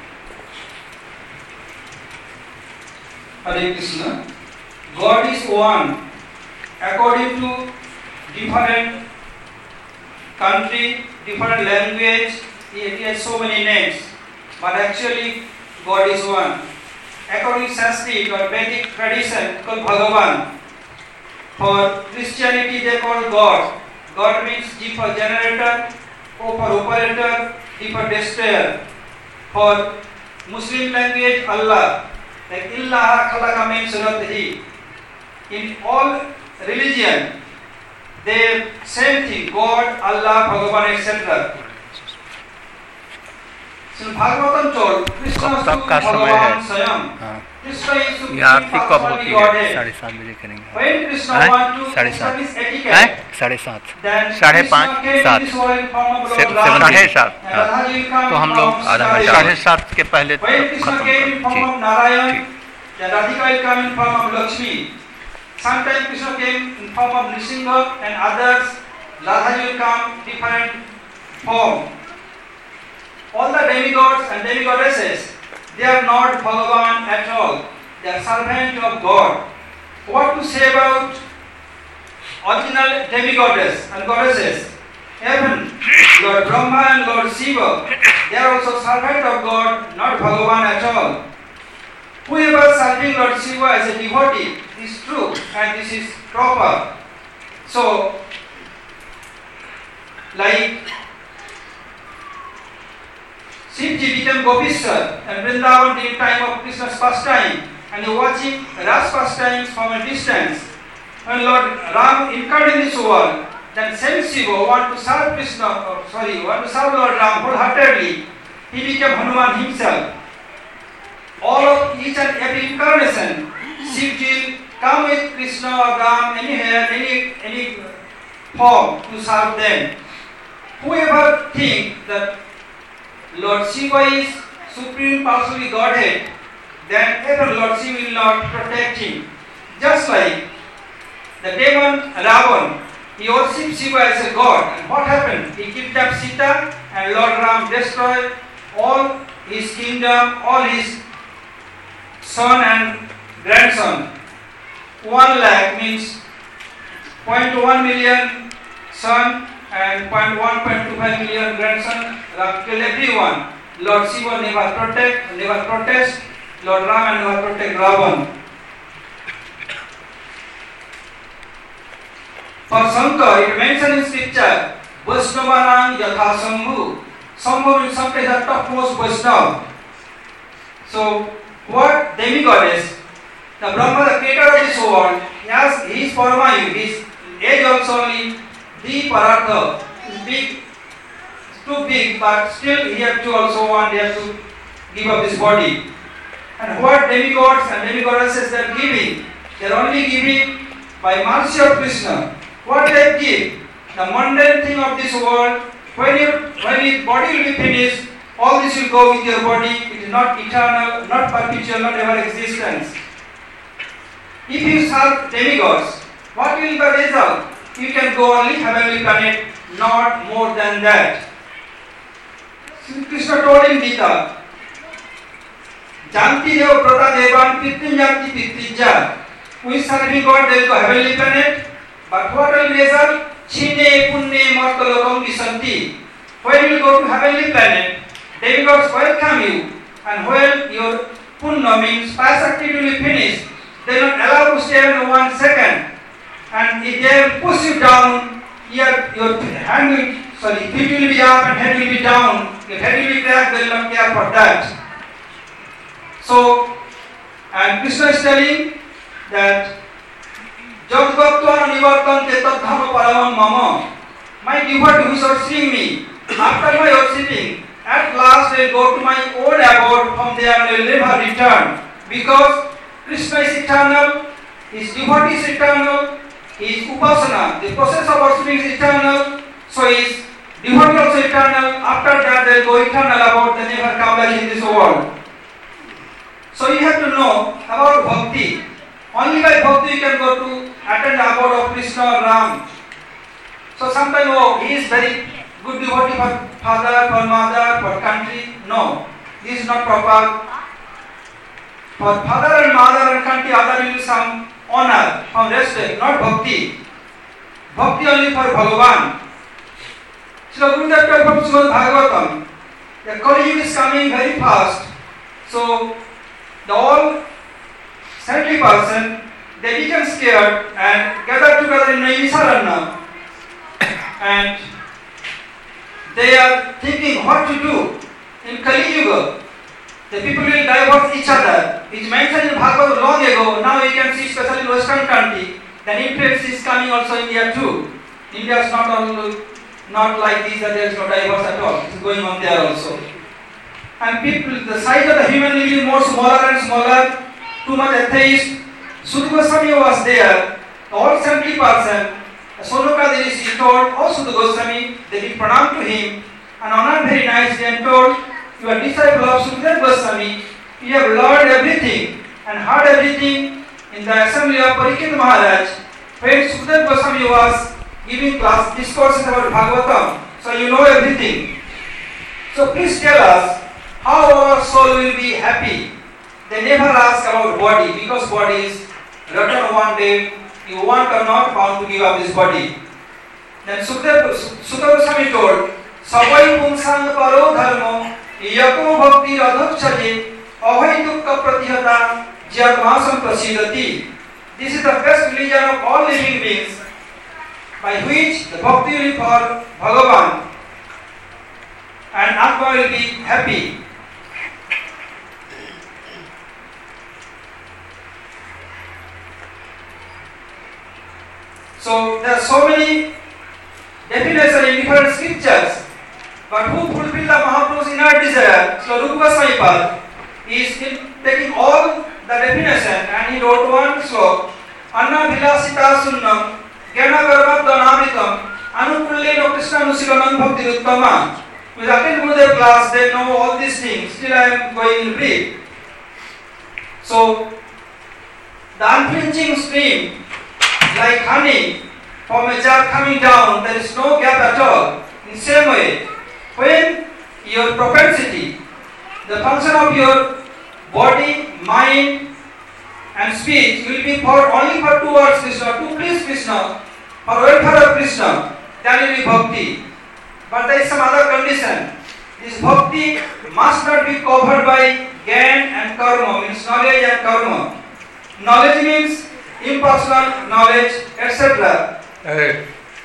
C: हरे Krishna. God is one according to different country, different language. It has so many names, but actually God is one. According to Sanskrit or Vedic tradition, called Bhagavan. For Christianity, they call God. God means G for generator, O for operator, D for destroyer. For Muslim language, Allah. Like Illah Khalaqa means not He. In all religion, they same thing. God, Allah, Bhagavan, et cetera. So Bhagavatam told Krishna is Bhagavan Swayam. Krishna is supreme personality Godhead.
D: साढ़े सात बजे करेंगे।
C: When Krishna want to
D: साढ़े सात
C: establish etiquette,
D: साढ़े सात
C: then
D: साढ़े
C: Krishna
D: पाँच
C: came
D: सात
C: in this world in form of Lord
D: seven
C: Rama.
A: साढ़े सात
C: And Radha will come
D: तो
C: in
D: हम
C: form
D: लोग
C: of
D: आधा
C: Sita.
D: घंटा
A: साढ़े सात के पहले
C: When Krishna
D: खत्म
C: came in
D: करो।
C: form of
D: ठीक
C: Narayan, then Radhika will come in form of Lakshmi. Sometimes Krishna came in form of Nrsimha and others, Radha will come different form. All the demigods and demigodesses, they are not Bhagavan at all. They are servant of God. What to say about original demigoddess and goddesses? Heaven, Lord Brahma and Lord Shiva, they are also servant of God, not Bhagavan at all. Whoever serving Lord Shiva as a devotee is true and this is proper. So, like Shivji became Gopishwar and Vrindavan during time of Krishna's pastime, and you watching Ras pastimes from a distance. When Lord Ram incarnate in this world, then same Shiva want to serve Krishna, or sorry, want to serve Lord Ram wholeheartedly. He became Hanuman himself. All of each and every incarnation, Shivji come with Krishna or Ram anywhere, any any form to serve them. Whoever think that Lord Shiva is supreme personally Godhead, then ever Lord Shiva will not protect him. Just like the demon Ravan, he worshipped Shiva as a god. And what happened? He kidnapped Sita and Lord Ram destroyed all his kingdom, all his son and grandson. One lakh means zero point one million son and zero point one point two five million grandson. Ram killed everyone. Lord Shiva never protect, never protest. Lord Rama never protect Ravan. For Shankar, it mentioned in scripture, Vaishnavanam yatha Shambhu. Shambhu means something the topmost Vaishnava. So, what demigoddess? The Brahma, the creator of this world, he has his Paramayu, his age also only the Paratha. Is big, too big, but still he has to also want, he has to give up his body. And what demigods and demigoddesses they are giving? They are only giving by mercy of Krishna. What they give? The mundane thing of this world. When your when your body will be finished, all this will go with your body. It is not eternal, not perpetual, not ever existence. If you serve demigods, what will be the result? You can go only heavenly planet, not more than that. Krishna told in Gita, Janti deva prata devan pittim janti pittija. Who is serving God, they will go heavenly planet. But what will be result? Chine punne martalokam visanti. When you will go to heavenly planet, demigods welcome you. And when your punna means past activity will be finished, they will not allow to stay even one second. And if they will push you down, your, your hand will, sorry, feet will be up and head will be down. If head will be cracked, they will not care for that. So, and Krishna is telling that Jagvatva nivartante tadhama paramam mama. My devotee who is worshipping me, after my worshipping, at last they will go to my own abode, from there they will never return. Because Krishna is eternal, his devotee is eternal, his upasana, the process of worshipping is eternal, so his devotee also eternal. After that, they go eternal about. They never come back in this world. So you have to know about bhakti. Only by bhakti you can go to attend the abode of Krishna or Ram. So sometimes, oh, he is very good devotee for father, for mother, for country. No, this is not proper. For father and mother and country, other will be some honor, some respect, not bhakti. Bhakti only for Bhagavan. So Gurudev told from Srimad Bhagavatam, the Kali Yuga is coming very fast. So the all saintly person, they become scared and gather together in Naimisarana. And they are thinking what to do. In Kali Yuga, the people will divorce each other. It's mentioned in Bhagavad long ago. Now you can see, especially in Western country, the influence is coming also in India too. India is not all, not like this that there is no divorce at all. It's going on there also. And people, the size of the human being is more smaller and smaller. Too much atheist. Sudha Goswami was there. The old saintly person. Sonuka Devi told, oh Sudha Goswami, they did pranam to him and honored very nicely and told, you are disciple of Sukadeva Goswami, you have learned everything and heard everything in the assembly of Parikshit Maharaj when Sukadeva Goswami was giving class discourses about Bhagavatam. So you know everything. So please tell us how our soul will be happy. They never ask about body because body is rotten one day. You want or not bound to give up this body. Then Sukadeva Goswami told, Sabai Pumsang Paro Dharmo Yako Bhakti Radhakchaje Ahaitukka Pratihata Jyatmasam Prasidati. This is the best religion of all living beings, by which the bhakti will be for Bhagavan and Atma will be happy. So there are so many definitions in different scriptures, but who fulfill the Mahaprabhu's inner desire? So Rupa Goswami is taking all the definition and he wrote one slok. Anna Vilasita Sunnam Gyana Garva Dhanamitam Anukulle Krishna Nusilanam Bhakti Uttama. With attend Gurudev class, they know all these things. Still I am going in brief. So the unflinching stream, like honey from a jar coming down, there is no gap at all. In the same way, when your propensity, the function of your body, mind and speech will be for only for towards Krishna, to please Krishna, for welfare of Krishna, then will be bhakti. But there is some other condition. This bhakti must not be covered by gyan and karma, means knowledge and karma. Knowledge means impersonal knowledge, et cetera.
A: Right.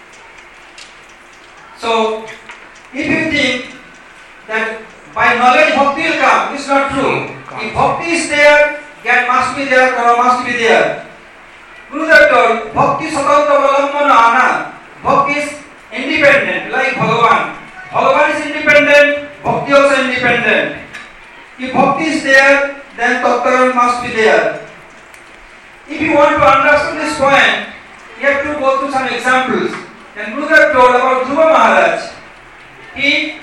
C: So, if you think that by knowledge bhakti will come, it's not true. If bhakti is there, gyan must be there, karma must be there. Gurudev told, bhakti satanta valambana ana. Bhakti is independent, like Bhagavan. Bhagavan is independent, bhakti also independent. If bhakti is there, then tattva must be there. If you want to understand this point, you have to go through some examples. And Gurudev told about Dhruva Maharaj. He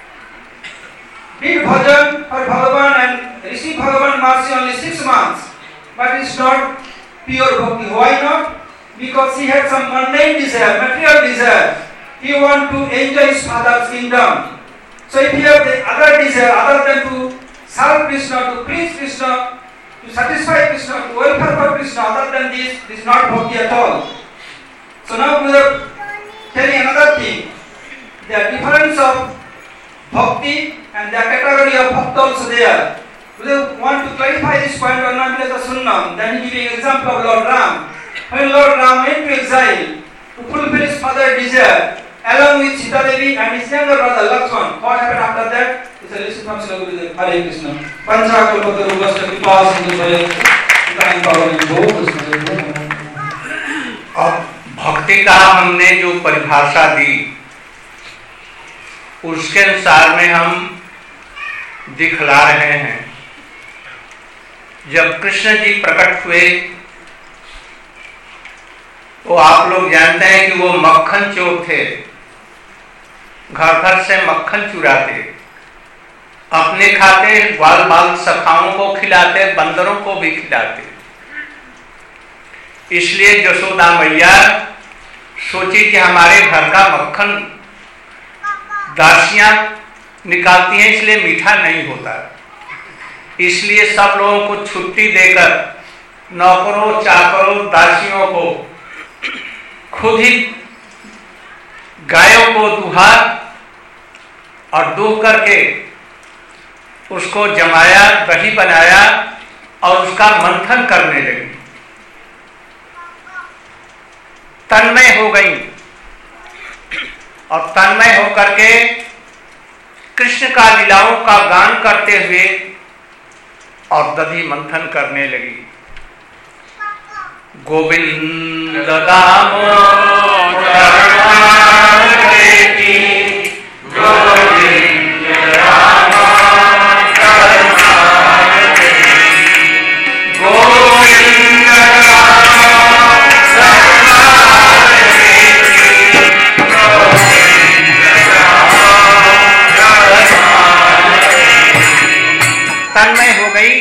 C: did bhajan for Bhagavan and received Bhagavan mercy only six months. But it's not pure bhakti. Why not? Because he had some mundane desire, material desire. He want to enjoy his father's kingdom. So if you have the other desire other than to serve Krishna, to preach Krishna, to satisfy Krishna, to welfare for Krishna, other than this, this is not bhakti at all. So now we are telling another thing. The difference of bhakti and the category of bhakti also there. We want to clarify this point on Namilata Sunnam. Then he giving example of Lord Ram. When Lord Ram went to exile to fulfill his father's desire, along with Sita Devi and his younger brother Lakshman, what happened after that? It's a listen from Srila Gurudev. Hare Krishna. Pancha Kalpata Rupasya Kripa Sindhu Bhaya Sitayi Pavani Bho Krishna.
A: अब भक्ति का हमने जो परिभाषा दी उसके अनुसार में हम दिखला रहे हैं। जब कृष्ण जी प्रकट हुए तो आप लोग जानते हैं कि वो मक्खन चोर थे, घर घर से मक्खन चुराते, अपने खाते, बाल बाल सखाओं को खिलाते, बंदरों को भी खिलाते। इसलिए यशोदा मैया सोची कि हमारे घर का मक्खन दासियां निकालती हैं, इसलिए मीठा नहीं होता। इसलिए सब लोगों को छुट्टी देकर नौकरों, चाकरों, दासियों को खुद ही गायों को दुहा और दूह करके उसको जमाया, दही बनाया और उसका मंथन करने लगी। तन्मय हो गई और तन्मय होकर के कृष्ण का लीलाओं का गान करते हुए और दधी मंथन करने लगी। गोविंद दामोदर प्रेमी, गोविंद दामोदर प्रेमी, गोविंद तन्मय हो गई।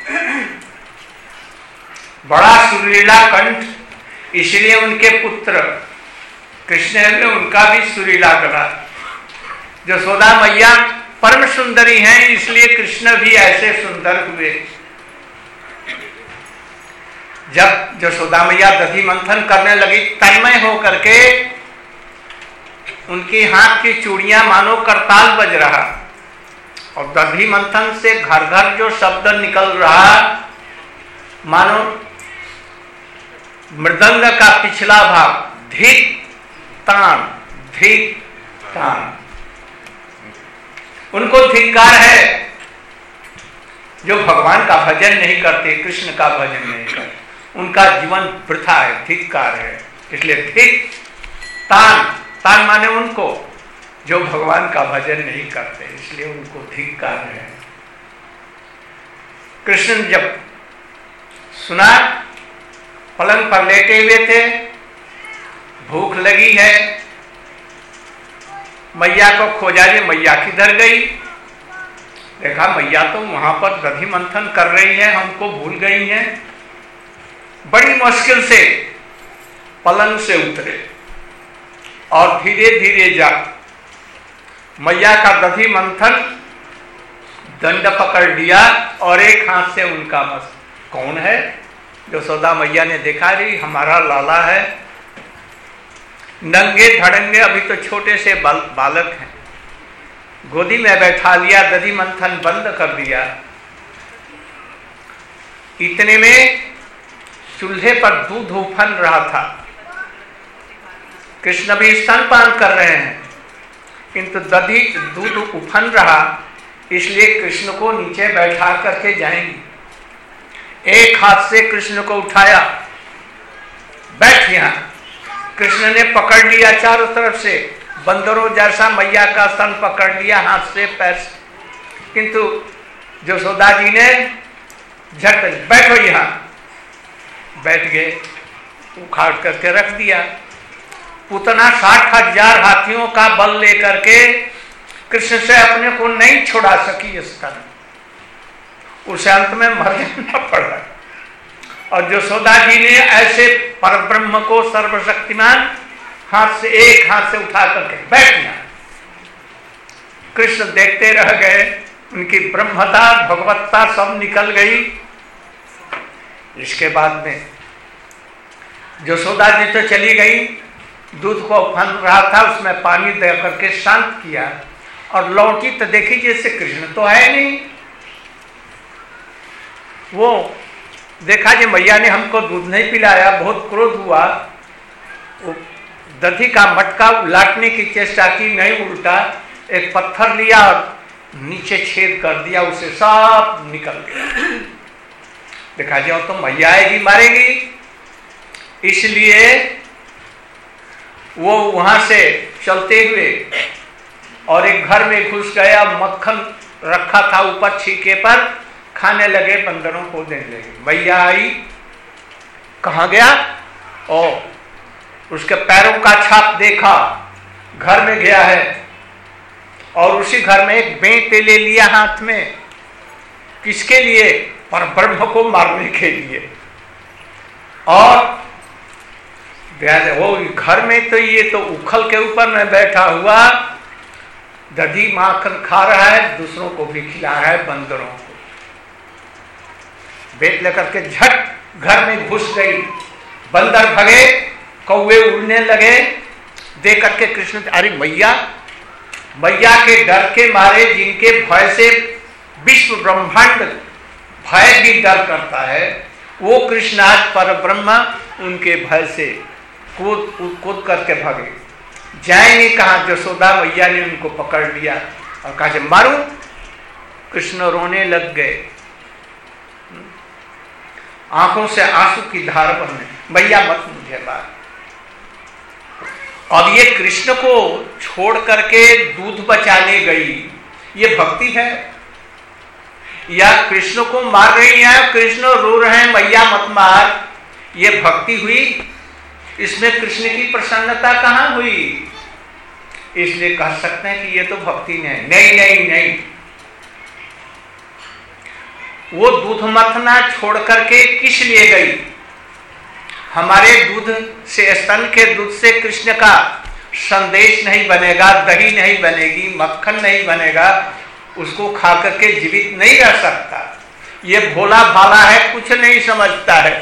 A: बड़ा सुरीला कंठ, इसलिए उनके पुत्र कृष्ण ने उनका भी सुरीला गला। यशोदा मैया परम सुंदरी हैं, इसलिए कृष्ण भी ऐसे सुंदर हुए। जब यशोदा मैया दधी मंथन करने लगी, तन्मय हो करके उनकी हाथ की चूड़ियां मानो करताल बज रहा और दधी मंथन से घर घर जो शब्द निकल रहा मानो मृदंग का पिछला भाग, धिक तान धिक तान। उनको धिक्कार है जो भगवान का भजन नहीं करते, कृष्ण का भजन नहीं करते, उनका जीवन वृथा है, धिक्कार है। इसलिए धिक तान, तान माने उनको जो भगवान का भजन नहीं करते, इसलिए उनको धिक्कार है। कृष्ण जब सुना, पलंग पर लेटे हुए थे, भूख लगी है, मैया को खोजा जे मैया किधर गई। देखा मैया तो वहां पर दधी मंथन कर रही है, हमको भूल गई हैं। बड़ी मुश्किल से पलंग से उतरे और धीरे धीरे जा मैया का दधी मंथन दंड पकड़ लिया और एक हाथ से उनका मस कौन है। यशोदा मैया ने देखा, रही हमारा लाला है, नंगे धड़ंगे, अभी तो छोटे से बाल, बालक हैं, गोदी में बैठा लिया, दधी मंथन बंद कर दिया। इतने में चूल्हे पर दूध उफन रहा था। कृष्ण भी स्तनपान कर रहे हैं, किंतु दधी दूध उफन रहा, इसलिए कृष्ण को नीचे बैठा करके जाएंगी। एक हाथ से कृष्ण को उठाया, बैठ यहां। कृष्ण ने पकड़ लिया चारों तरफ से, बंदरों जैसा मैया का स्तन पकड़ लिया हाथ से, पैर से, किंतु यशोदा जी ने झट बैठो यहां, बैठ गए, उखाड़ करके रख दिया। उतना साठ हजार हाथियों का बल लेकर के कृष्ण से अपने को नहीं छुड़ा सकी स्तन, उसे अंत में मर जाना पड़ा। और यशोदा जी ने ऐसे परब्रह्म को सर्वशक्तिमान हाथ से, एक हाथ से उठा करके बैठना। कृष्ण देखते रह गए, उनकी ब्रह्मता भगवत्ता सब निकल गई। इसके बाद में यशोदा जी तो चली गई, दूध को फन रहा था, उसमें पानी दे करके शांत किया और लौटी तो देखी जैसे कृष्ण तो है नहीं। वो देखा कि मैया ने हमको दूध नहीं पिलाया, बहुत क्रोध हुआ। वो दधी का मटका उलाटने की चेष्टा की, नहीं उल्टा, एक पत्थर लिया और नीचे छेद कर दिया, उसे सब निकल गया। देखा जाओ तो मैया आएगी मारेगी, इसलिए वो वहां से चलते हुए और एक घर में घुस गया, मक्खन रखा था ऊपर छीके पर, खाने लगे, बंदरों को देने लगे। मैया आई, कहाँ गया? ओ, उसके पैरों का छाप देखा, घर में गया है, और उसी घर में एक बेंटे ले लिया हाथ में। किसके लिए? परब्रह्म को मारने के लिए। और वो घर में तो ये तो उखल के ऊपर में बैठा हुआ दधी माखन खा रहा है, दूसरों को भी खिला रहा है, बंदरों को। बेट लेकर के झट घर में घुस गई, बंदर भगे, कौवे उड़ने लगे। देख करके कृष्ण, अरे मैया, मैया के डर के मारे, जिनके भय से विश्व ब्रह्मांड भय भी डर करता है, वो कृष्ण आज पर ब्रह्मा उनके भय से कूद कूद करके भागे। जाएंगे कहाँ? यशोदा मैया ने उनको पकड़ लिया और कहा कि मारू। कृष्ण रोने लग गए, आंखों से आंसू की धार बहने, मैया मत मुझे मार। अब ये कृष्ण को छोड़ करके दूध बचाने गई, ये भक्ति है? या कृष्ण को मार रही है, कृष्ण रो रहे हैं मैया मत मार, ये भक्ति हुई? इसमें कृष्ण की प्रसन्नता कहां हुई? इसलिए कह सकते हैं कि ये तो भक्ति नहीं। नहीं नहीं नहीं, वो दूध मथना छोड़ करके किस लिए गई? हमारे दूध से, स्तन के दूध से कृष्ण का संदेश नहीं बनेगा, दही नहीं बनेगी, मक्खन नहीं बनेगा, उसको खा करके जीवित नहीं रह सकता। ये भोला भाला है, कुछ नहीं समझता है।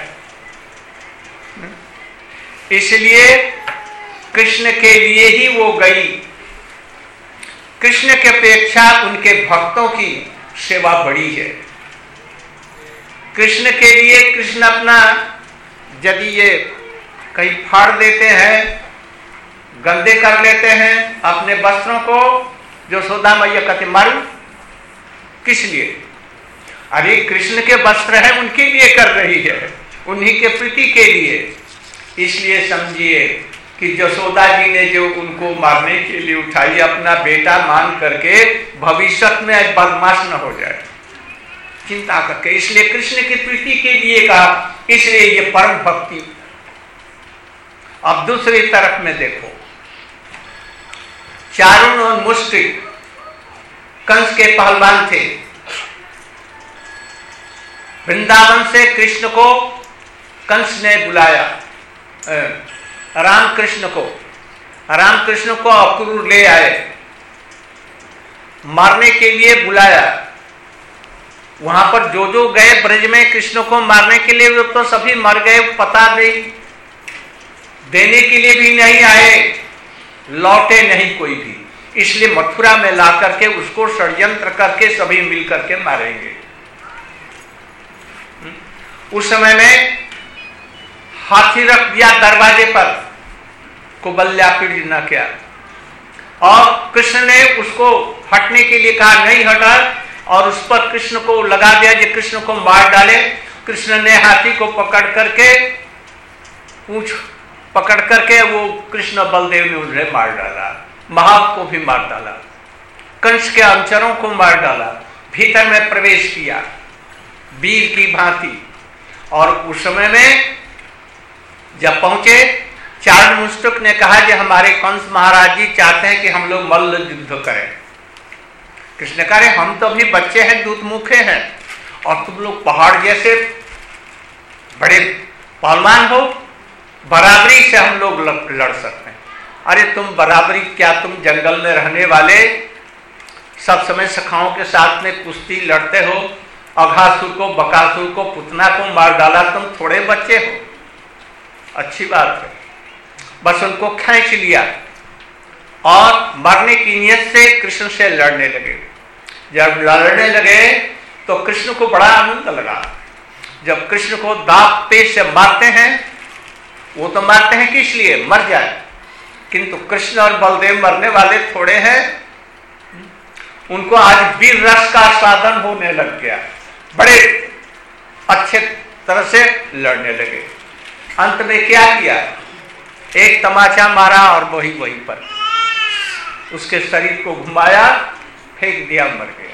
A: इसलिए कृष्ण के लिए ही वो गई। कृष्ण के अपेक्षा उनके भक्तों की सेवा बड़ी है। कृष्ण के लिए कृष्ण अपना, यदि ये कहीं फाड़ देते हैं, गंदे कर लेते हैं अपने वस्त्रों को, जो यशोदा मैया कहते मारू, किस लिए? अरे कृष्ण के वस्त्र है, उनके लिए कर रही है, उन्हीं के प्रीति के लिए। इसलिए समझिए कि यशोदा जी ने जो उनको मारने के लिए उठाई, अपना बेटा मान करके भविष्य में बदमाश न हो जाए, चिंता करके, इसलिए कृष्ण की प्रीति के लिए कहा। इसलिए ये परम भक्ति। अब दूसरी तरफ में देखो, चारुण और मुष्टिक कंस के पहलवान थे। वृंदावन से कृष्ण को कंस ने बुलाया, राम कृष्ण को राम कृष्ण को अक्रूर ले आए, मारने के लिए बुलाया। वहां पर जो जो गए ब्रज में कृष्ण को मारने के लिए, वो तो सभी मर गए, पता नहीं, देने के लिए भी नहीं आए, लौटे नहीं कोई भी। इसलिए मथुरा में ला करके उसको षड्यंत्र करके सभी मिल करके मारेंगे। उस समय में हाथी रख दिया दरवाजे पर, कुबल्या पीड़ न किया, और कृष्ण ने उसको हटने के लिए कहा, नहीं हटा, और उस पर कृष्ण को लगा दिया जो कृष्ण को मार डाले। कृष्ण ने हाथी को पकड़ करके, पूंछ पकड़ करके, वो कृष्ण बलदेव ने उन्हें मार डाला, महाव को भी मार डाला, कंस के अनुचरों को मार डाला, भीतर में प्रवेश किया वीर की भांति। और उस समय में जब पहुंचे, चारण मुष्टिक ने कहा कि हमारे कंस महाराज जी चाहते हैं कि हम लोग मल्ल युद्ध करें। कृष्ण कह रहे, हम तो अभी बच्चे हैं, दूध मुखे हैं, और तुम लोग पहाड़ जैसे बड़े पहलवान हो, बराबरी से हम लोग लड़ सकते हैं। अरे तुम बराबरी क्या, तुम जंगल में रहने वाले, सब समय सखाओं के साथ में कुश्ती लड़ते हो, अघासुर को, बकासुर को, पुतना को मार डाला, तुम थोड़े बच्चे हो, अच्छी बात है। बस उनको खींच लिया और मरने की नियत से कृष्ण से लड़ने लगे। जब लड़ने लगे तो कृष्ण को बड़ा आनंद लगा। जब कृष्ण को दांत पेच से मारते हैं, वो तो मारते हैं किस लिए? मर जाए, किंतु कृष्ण और बलदेव मरने वाले थोड़े हैं। उनको आज वीर रस का साधन होने लग गया, बड़े अच्छे तरह से लड़ने लगे। अंत में क्या किया? एक तमाचा मारा और वही वहीं पर उसके शरीर को घुमाया, फेंक दिया, मर गया।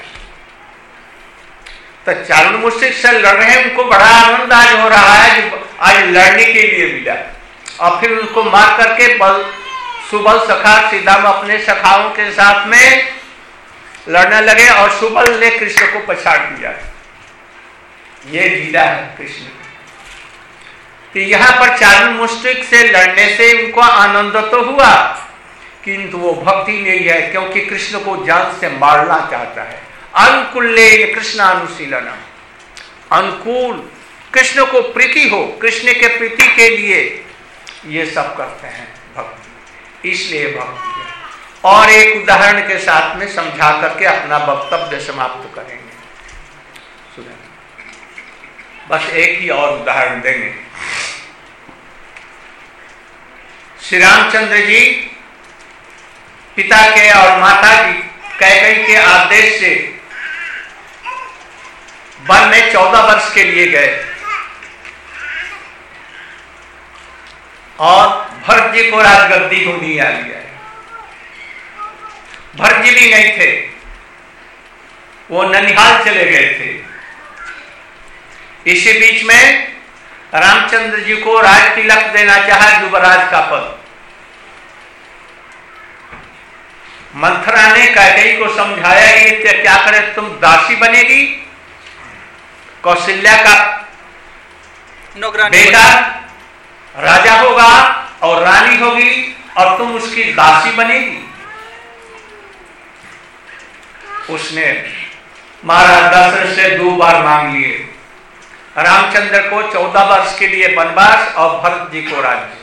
A: तो चारण मुष्टिक से लड़ रहे हैं, उनको बड़ा आनंद आज हो रहा है, आज लड़ने के लिए मिला। और फिर उनको मार करके बल सुबल सखा सीधा अपने सखाओं के साथ में लड़ने लगे और सुबल ने कृष्ण को पछाड़ दिया। ये लीला है कृष्ण की। तो यहां पर चारण मुष्टिक से लड़ने से उनको आनंद तो हुआ, किंतु वो भक्ति नहीं है, क्योंकि कृष्ण को जान से मारना चाहता है। अनुकूल्य कृष्ण अनुशीलनम, अनुकूल कृष्ण को प्रीति हो, कृष्ण के प्रीति के लिए ये सब करते हैं भक्ति, इसलिए भक्ति है। और एक उदाहरण के साथ में समझा करके अपना वक्तव्य समाप्त करेंगे। सुने, बस एक ही और उदाहरण देंगे। श्री रामचंद्र जी पिता के और माता जी कैकेयी के आदेश से वन में चौदह वर्ष के लिए गए और भरत जी को राजगद्दी को नहीं आ लिया। भरत जी भी नहीं थे, वो ननिहाल चले गए थे। इसी बीच में रामचंद्र जी को राज तिलक देना चाहा, युवराज का पद। मंथरा ने कैकेयी को समझाया कि क्या करे, तुम दासी बनेगी, कौशल्या का बेटा राजा होगा और रानी होगी और तुम उसकी दासी बनेगी। उसने महाराज दशरथ से दो बार मांग लिए, रामचंद्र को चौदह वर्ष के लिए वनवास और भरत जी को राज्य।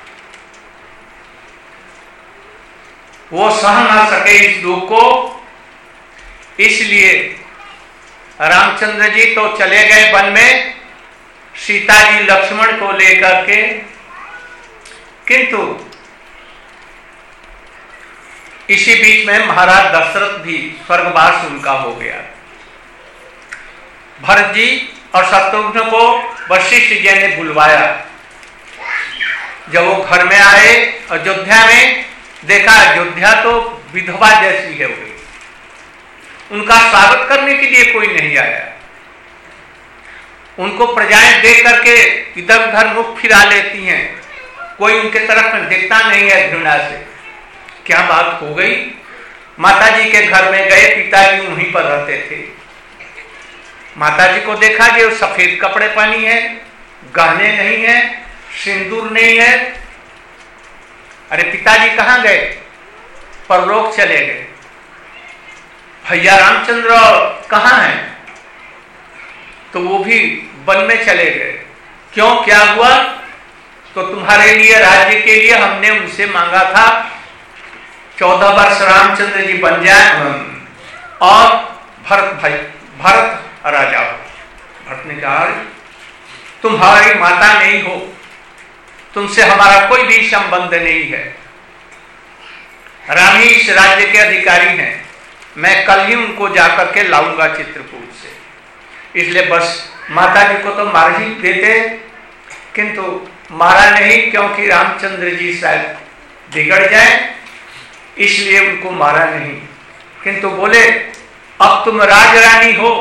A: वो सह ना सके इस दुख को, इसलिए रामचंद्र जी तो चले गए वन में सीता जी लक्ष्मण को लेकर के, किंतु इसी बीच में महाराज दशरथ भी स्वर्गवास उनका हो गया। भरत जी और शत्रुघ्न को वशिष्ठ जी ने बुलवाया। जब वो घर में आए अयोध्या में, देखा अयोध्या तो विधवा जैसी है हुई, उनका स्वागत करने के लिए कोई नहीं आया। उनको प्रजाएं देख करके इधर उधर मुख फिरा लेती हैं, कोई उनके तरफ में देखता नहीं है घृणा से। क्या बात हो गई? माता जी के घर में गए, पिताजी वहीं पर रहते थे। माता जी को देखा कि वो सफेद कपड़े पहनी है, गहने नहीं है, सिंदूर नहीं है। अरे पिताजी कहाँ गए? परलोक चले गए। भैया रामचंद्र कहाँ हैं? तो वो भी वन में चले गए। क्यों, क्या हुआ? तो तुम्हारे लिए, राज्य के लिए हमने उनसे मांगा था चौदह वर्ष रामचंद्र जी बन जाए और भरत भाई भरत राजा हो। भरत ने कहा तुम्हारी माता नहीं हो, तुमसे हमारा कोई भी संबंध नहीं है, राम ही इस राज्य के अधिकारी हैं, मैं कल ही उनको जाकर के लाऊंगा चित्रकूट से। इसलिए बस माता जी को तो मार ही देते, किंतु मारा नहीं, क्योंकि रामचंद्र जी शायद बिगड़ जाए, इसलिए उनको मारा नहीं। किंतु बोले अब तुम राजरानी हो,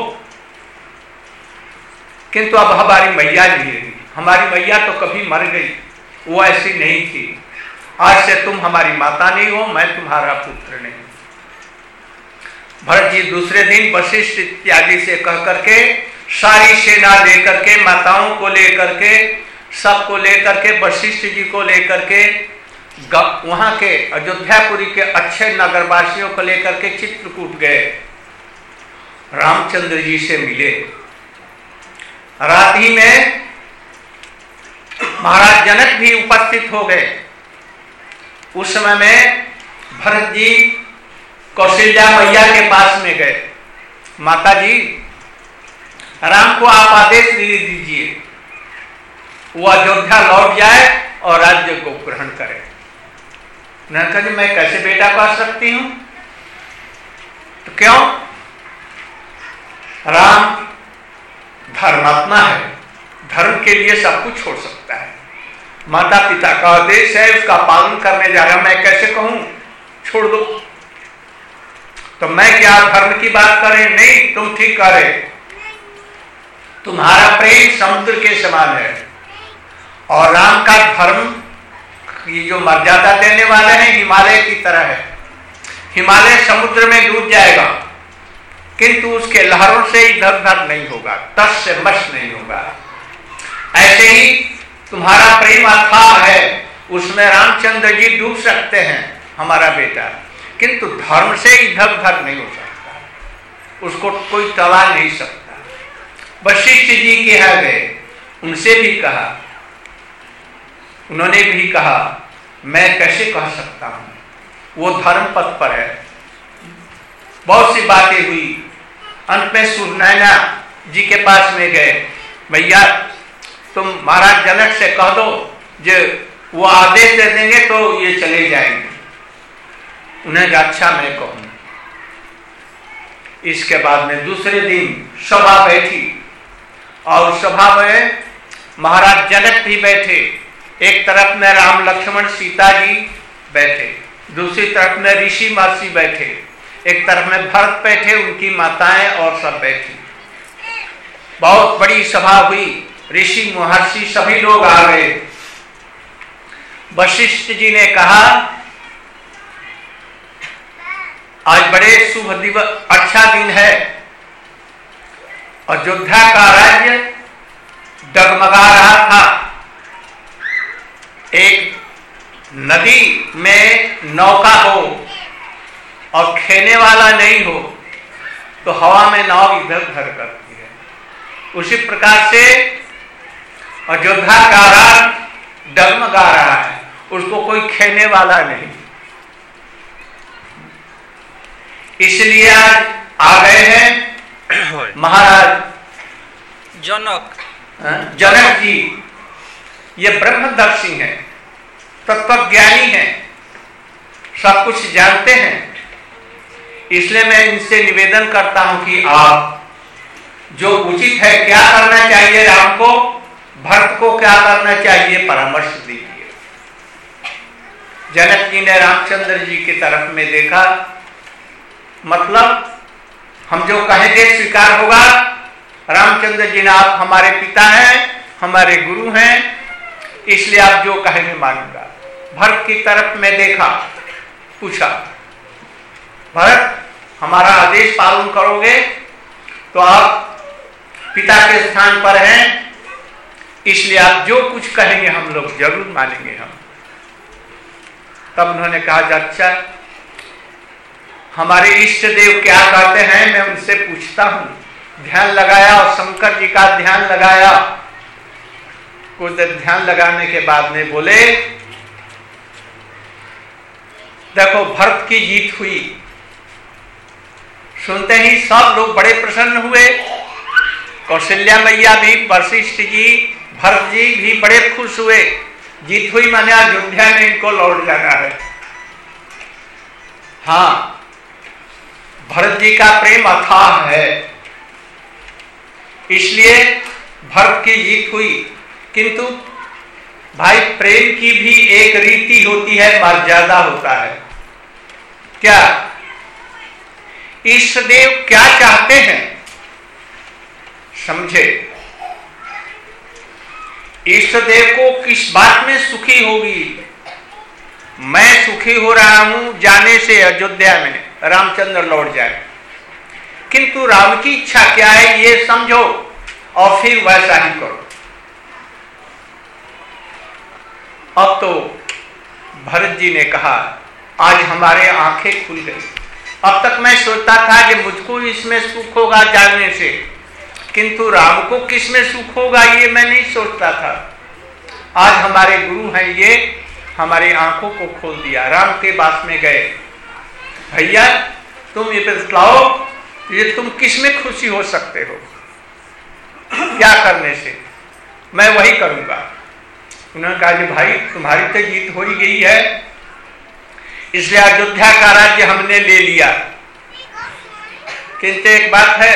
A: किंतु अब हमारी मैया जिएगी। हमारी मैया तो कभी मर गई, वो ऐसी नहीं थी। आज से तुम हमारी माता नहीं हो, मैं तुम्हारा पुत्र नहीं। भरत जी दूसरे दिन वशिष्ठ इत्यादि से कह करके सारी सेना लेकर के, माताओं को लेकर के, सबको लेकर के, वशिष्ठ जी को लेकर के, वहां के अयोध्यापुरी के अच्छे नगरवासियों को लेकर के चित्रकूट गए। रामचंद्र जी से मिले। रात ही में महाराज जनक भी उपस्थित हो गए। उस समय में भरत जी कौशल्या मैया के पास में गए। माता जी, राम को आप आदेश दे दीजिए, वो अयोध्या लौट जाए और राज्य को ग्रहण करे। नरका जी, मैं कैसे बेटा पा सकती हूं? तो क्यों? राम धर्मात्मा है, धर्म के लिए सब कुछ छोड़ सकता है। माता पिता का आदेश है, उसका पालन करने जा रहा, मैं कैसे कहूं छोड़ दो? तो मैं क्या धर्म की बात करें? नहीं, तुम ठीक कह रहे। तुम्हारा प्रेम समुद्र के समान है और राम का धर्म, ये जो मर्यादा देने वाले हैं, हिमालय की तरह है। हिमालय समुद्र में डूब जाएगा, किंतु उसके लहरों से इधर उधर नहीं होगा, टस से मस नहीं होगा। ऐसे ही तुम्हारा प्रेम अथाह है, उसमें रामचंद्र जी डूब सकते हैं हमारा बेटा, किंतु धर्म से इधर उधर नहीं हो सकता, उसको कोई टला नहीं सकता। वशिष्ठ जी के यहाँ गए, उनसे भी कहा, उन्होंने भी कहा मैं कैसे कह सकता हूं, वो धर्म पथ पर है। बहुत सी बातें हुई, अंत में सुनैना जी के पास में गए, भैया तुम महाराज जनक से कह दो, जो वो आदेश दे देंगे तो ये चले जाएंगे। उन्हें अच्छा मैं कहूं। इसके बाद में दूसरे दिन सभा बैठी और सभा में महाराज जनक भी बैठे, एक तरफ में राम लक्ष्मण सीता जी बैठे, दूसरी तरफ में ऋषि महर्षि बैठे, एक तरफ में भरत बैठे, उनकी माताएं और सब बैठी। बहुत बड़ी सभा हुई, ऋषि महर्षि सभी लोग आ गए। वशिष्ठ जी ने कहा आज बड़े शुभ दिवस, अच्छा दिन है, अयोध्या का राज्य डगमगा रहा था। एक नदी में नौका हो और खेने वाला नहीं हो तो हवा में नाव इधर उधर करती है, उसी प्रकार से अयोध्या का राज्य डगमगा रहा है, उसको कोई खेने वाला नहीं। इसलिए आज आ गए हैं महाराज
B: जनक
A: जनक जी। ये ब्रह्मदर्शी हैं, तत्वज्ञानी हैं, सब कुछ जानते हैं। इसलिए मैं इनसे निवेदन करता हूं कि आप जो उचित है, क्या करना चाहिए राम को, भरत को क्या करना चाहिए, परामर्श दीजिए। जनक जी ने रामचंद्र जी की तरफ में देखा, मतलब हम जो कहेंगे स्वीकार होगा। रामचंद्र जी ने, आप हमारे पिता हैं, हमारे गुरु हैं, इसलिए आप जो कहेंगे मानूंगा। भरत की तरफ में देखा, पूछा, भरत हमारा आदेश पालन करोगे तो आप पिता के स्थान पर हैं, इसलिए आप जो कुछ कहेंगे हम लोग जरूर मानेंगे हम। तब उन्होंने कहा, अच्छा हमारे इष्ट देव क्या कहते हैं, मैं उनसे पूछता हूं। ध्यान लगाया और शंकर जी का ध्यान लगाया। कुछ ध्यान लगाने के बाद में बोले, देखो भरत की जीत हुई। सुनते ही सब लोग बड़े प्रसन्न हुए। कौशल्या मैया भी, वशिष्ठ जी, भरत जी भी बड़े खुश हुए। जीत हुई माने अयोध्या में इनको लौट जाना है। हाँ, भरत जी का प्रेम अथाह है, इसलिए भरत की जीत हुई। किंतु भाई प्रेम की भी एक रीति होती है, मर्यादा होता है। क्या इष्ट देव क्या चाहते हैं, समझे। इष्ट देव को किस बात में सुखी होगी। मैं सुखी हो रहा हूं जाने से अयोध्या में रामचंद्र लौट जाए, किंतु राम की इच्छा क्या है ये समझो और फिर वैसा ही करो। अब तो भरत जी ने कहा, आज हमारे आंखें खुल गई। अब तक मैं सोचता था कि मुझको इसमें सुख होगा जानने से, किंतु राम को किस में सुख होगा ये मैं नहीं सोचता था। आज हमारे गुरु हैं, ये हमारी आंखों को खोल दिया। राम के पास में गए, भैया तुम ये बतलाओ, ये तुम किस में खुशी हो सकते हो, क्या करने से, मैं वही करूंगा। उन्होंने कहा कि भाई तुम्हारी तो जीत हो ही गई है, इसलिए अयोध्या का राज्य हमने ले लिया। किंतु एक बात है,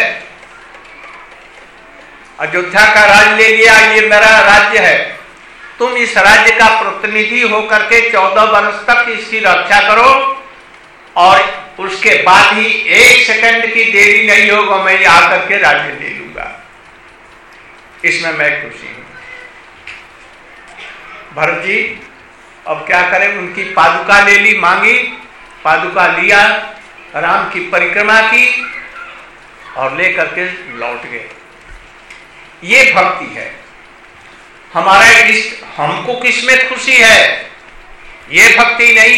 A: अयोध्या का राज्य ले लिया, ये मेरा राज्य है, तुम इस राज्य का प्रतिनिधि होकर के चौदह वर्ष तक इसकी रक्षा करो और उसके बाद ही एक सेकंड की देरी नहीं होगा, मैं आकर के राज्य ले लूंगा। इसमें मैं खुशी हूं। भरत जी अब क्या करें, उनकी पादुका ले ली, मांगी, पादुका लिया, राम की परिक्रमा की और लेकर के लौट गए। ये भक्ति है। हमारा इष्ट, हमको किसमें खुशी है, ये भक्ति नहीं।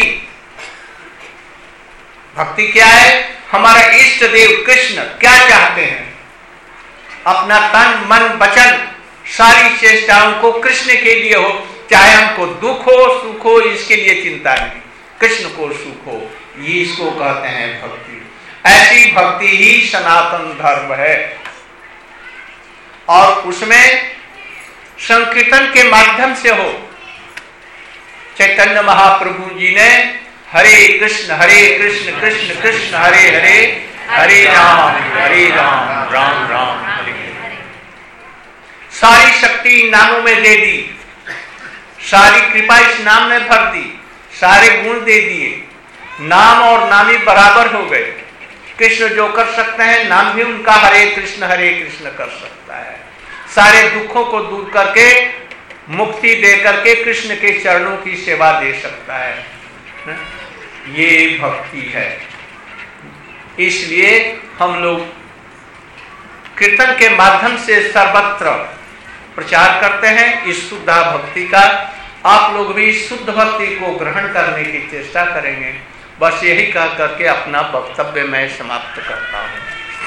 A: भक्ति क्या है? हमारा इष्ट देव कृष्ण क्या चाहते हैं, अपना तन मन वचन सारी चेष्टाओं को कृष्ण के लिए हो, चाहे हमको दुख हो सुख हो इसके लिए चिंता नहीं, कृष्ण को सुख हो, ये इसको कहते हैं भक्ति। ऐसी भक्ति ही सनातन धर्म है। और उसमें संकीर्तन के माध्यम से हो। चैतन्य महाप्रभु जी ने हरे कृष्ण हरे कृष्ण कृष्ण कृष्ण हरे हरे, हरे राम हरे राम राम राम हरे हरे, सारी शक्ति नामों में दे दी, सारी कृपा इस नाम में भर दी, सारे गुण दे दिए, नाम और नामी बराबर हो गए। कृष्ण जो कर सकते हैं नाम भी उनका हरे कृष्ण हरे कृष्ण कर सकता है। सारे दुखों को दूर करके मुक्ति दे करके कृष्ण के चरणों की सेवा दे सकता है। ये भक्ति है। इसलिए हम लोग कीर्तन के माध्यम से सर्वत्र प्रचार करते हैं इस शुद्ध भक्ति का। आप लोग भी शुद्ध भक्ति को ग्रहण करने की चेष्टा करेंगे। बस यही कह करके अपना वक्तव्य मैं समाप्त करता हूँ।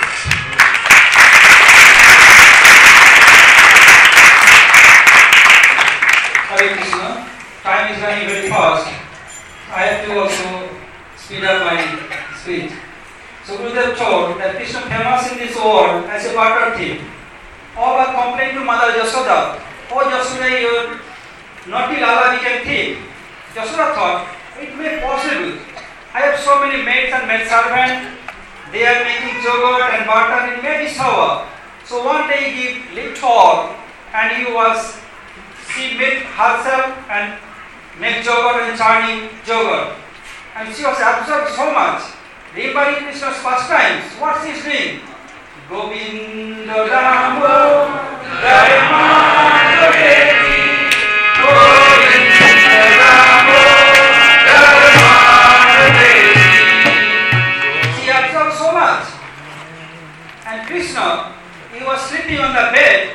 C: Hare Krishna, time is running very fast. I have to also speed up my speech. So Gurudev told that Krishna famous in this world as a butter thief. All were complaining to Mother Yashoda, "Oh Yashoda, your naughty Lala became thief." Yashoda thought, it may be possible. I have so many maids and maid servants. They are making yogurt and butter and maybe sour. So one day he lived tall and he was she made herself and make yogurt and churning yogurt. And she was absorbed so much. Remembering Krishna's pastimes, what she is doing? Govinda Rambo, Dharma Devati, Govinda Rambo, Dharma Devati. She absorbed so much. And Krishna, he was sleeping on the bed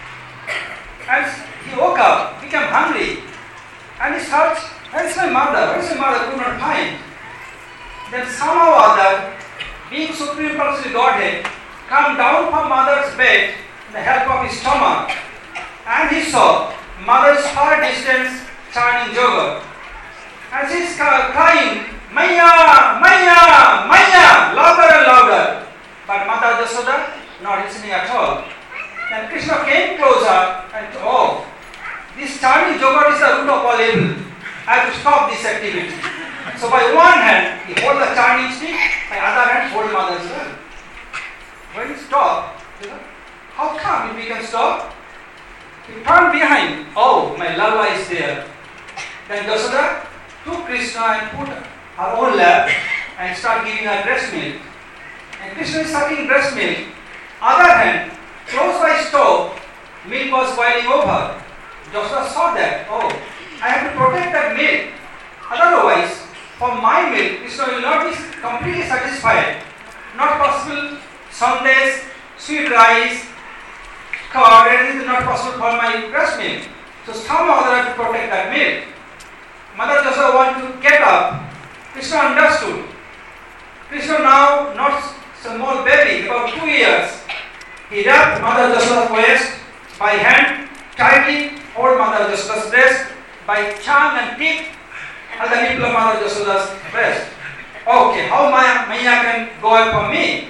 C: and he woke up, became hungry, and he searched, where is my mother? Where is my mother? Could not find. Then somehow or other, being Supreme Personality Godhead, come down from mother's bed with the help of his stomach, and he saw mother's far distance churning yogurt. And she is crying, Maya, Maya, Maya, louder and louder. But Mother Yashoda not listening at all. Then Krishna came closer and oh, this churning yogurt is the root of all evil. I have to stop this activity. So by one hand, he hold the churning stick, by other hand, hold mother's hand. When he stopped, you know, how come if we can stop? He turned behind. Oh, my Lala is there. Then Yashoda took Krishna and put her own lap and start giving her breast milk. And Krishna is sucking breast milk. Other hand, close by stove, milk was boiling over. Yashoda saw that. Oh, I have to protect that milk. Otherwise, for my milk, Krishna will not be completely satisfied. Not possible. Sandesh, sweet rice, curd, everything is not possible for my breast milk. So somehow I have to protect that milk. Mother Yashoda wanted to get up. Krishna understood. Krishna now not small baby, about two years. He wrapped Mother Yashoda's waist by hand, tightly hold Mother Yashoda's breast by tongue and teeth at the nipple of Mother Yashoda's breast. Okay, how Maya, Maya can go out from me?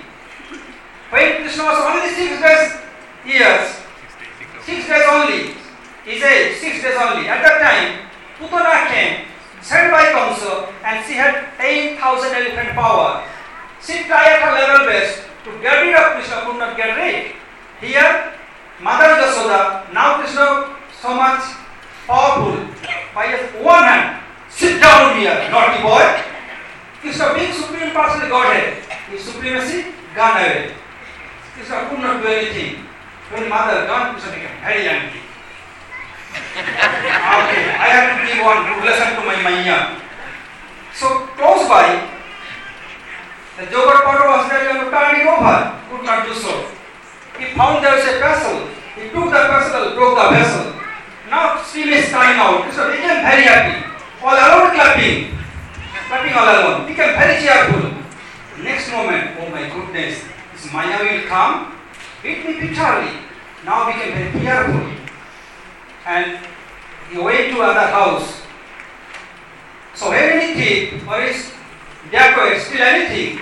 C: When Krishna was only six days years, six days only, his age, six days only. At that time, Putana came, sent by Kamsa, and she had eight thousand elephant power. She tried her level best to get rid of Krishna, could not get rid. Here, Mother Yashoda, now Krishna so much powerful, by just one hand, sit down here, naughty boy. Krishna being Supreme Personality Godhead, his supremacy gone away. Krishna could not do anything. When Mother gone, Krishna became very angry. Okay, I have to give one good lesson to my Maya. So close by, the yogurt pot was there, you have to turn it over. Could could not do so. He found there was a vessel. He took the vessel, broke the vessel. Now stream is coming out. So he became very happy. All around clapping. Clapping all alone. He became very cheerful. Next moment, oh my goodness, this Maya will come, beat me bitterly. Now became very fearful. And he went to another house. So when any thief or his dacoit steal anything,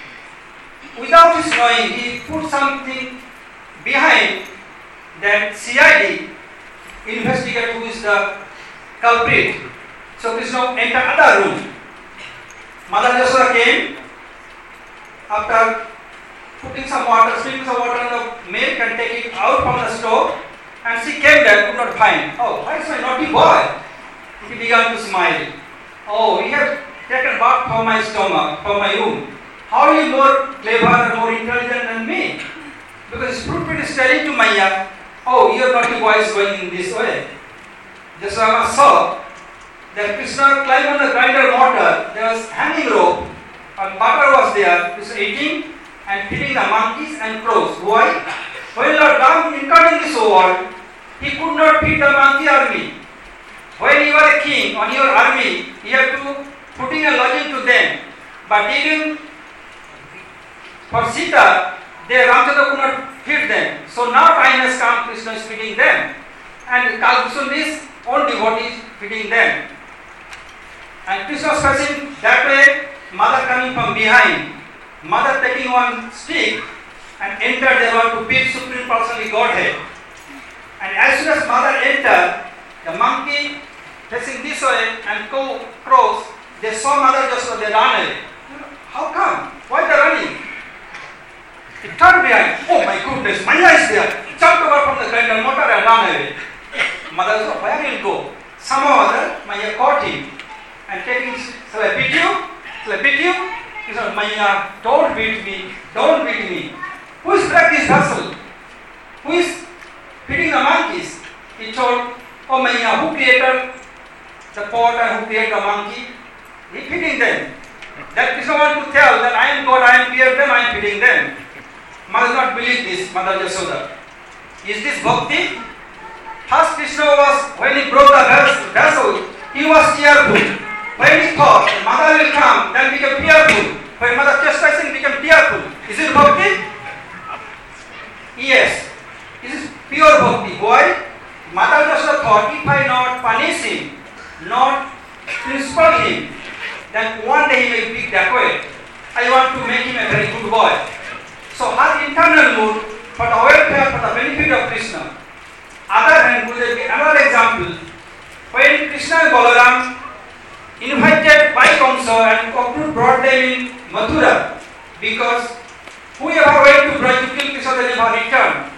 C: without his knowing, he put something behind that C I D investigate who is the culprit. So Krishna entered another room. Mother Yashoda came after putting some water, sprinkling some water on the milk and take it out from the stove, and she came there, could not find. Oh, why is my naughty boy? He began to smile. Oh, he has taken bath from my stomach, from my room. How are you more clever and more intelligent than me? Because Prudpit is telling to Maya, oh, your naughty boy is going in this way. Jasodama saw that Krishna climbed on the grinder motor. There was hanging rope, and butter was there. He was eating and feeding the monkeys and crows. Why? When Lord Ram incarnate in this world, he could not feed the monkey army. When you are a king on your army, you have to put in a lodging to them. But even for Sita, they Ramchandra could not feed them. So now time has come, Krishna is feeding them. And Kalkusum is own devotees feeding them. And Krishna was facing that way, mother coming from behind. Mother taking one stick and entered there to beat Supreme Personality Godhead. And as soon as mother entered, the monkey facing this way and crow, crows, they saw Mother Yashoda, they ran away. How come? Why they running? He turned behind. Oh my goodness, Maya is there. He jumped over from the grinder motor and ran away. Mother Yashoda, where will go? Somehow or other, Maya caught him and taking, shall I beat you? Shall I beat you? He said, Maya, don't beat me, don't beat me. Who is break this vessel? Who is feeding the monkeys? He told, oh Maya, who created the pot and who created the monkey? He feeding them. That Krishna want to tell that I am God, I am created them, I am feeding them. Mother does not believe this, Mother Yashoda. Is this bhakti? First Krishna was, when he broke the vessel, he was cheerful. When he thought, Mother will come, then became fearful. When Mother chastising, became fearful. Is it bhakti? Yes. This is pure bhakti. Why? Mother Yashoda thought, if I not punish him, not principle him, then one day he may be dacoit. I want to make him a very good boy. So her internal mood for the welfare, for the benefit of Krishna. Other hand, would there be another example? When Krishna and Balaram invited by Kamsa and Kamsa brought them in Mathura, because whoever went to try to kill Krishna, they never returned.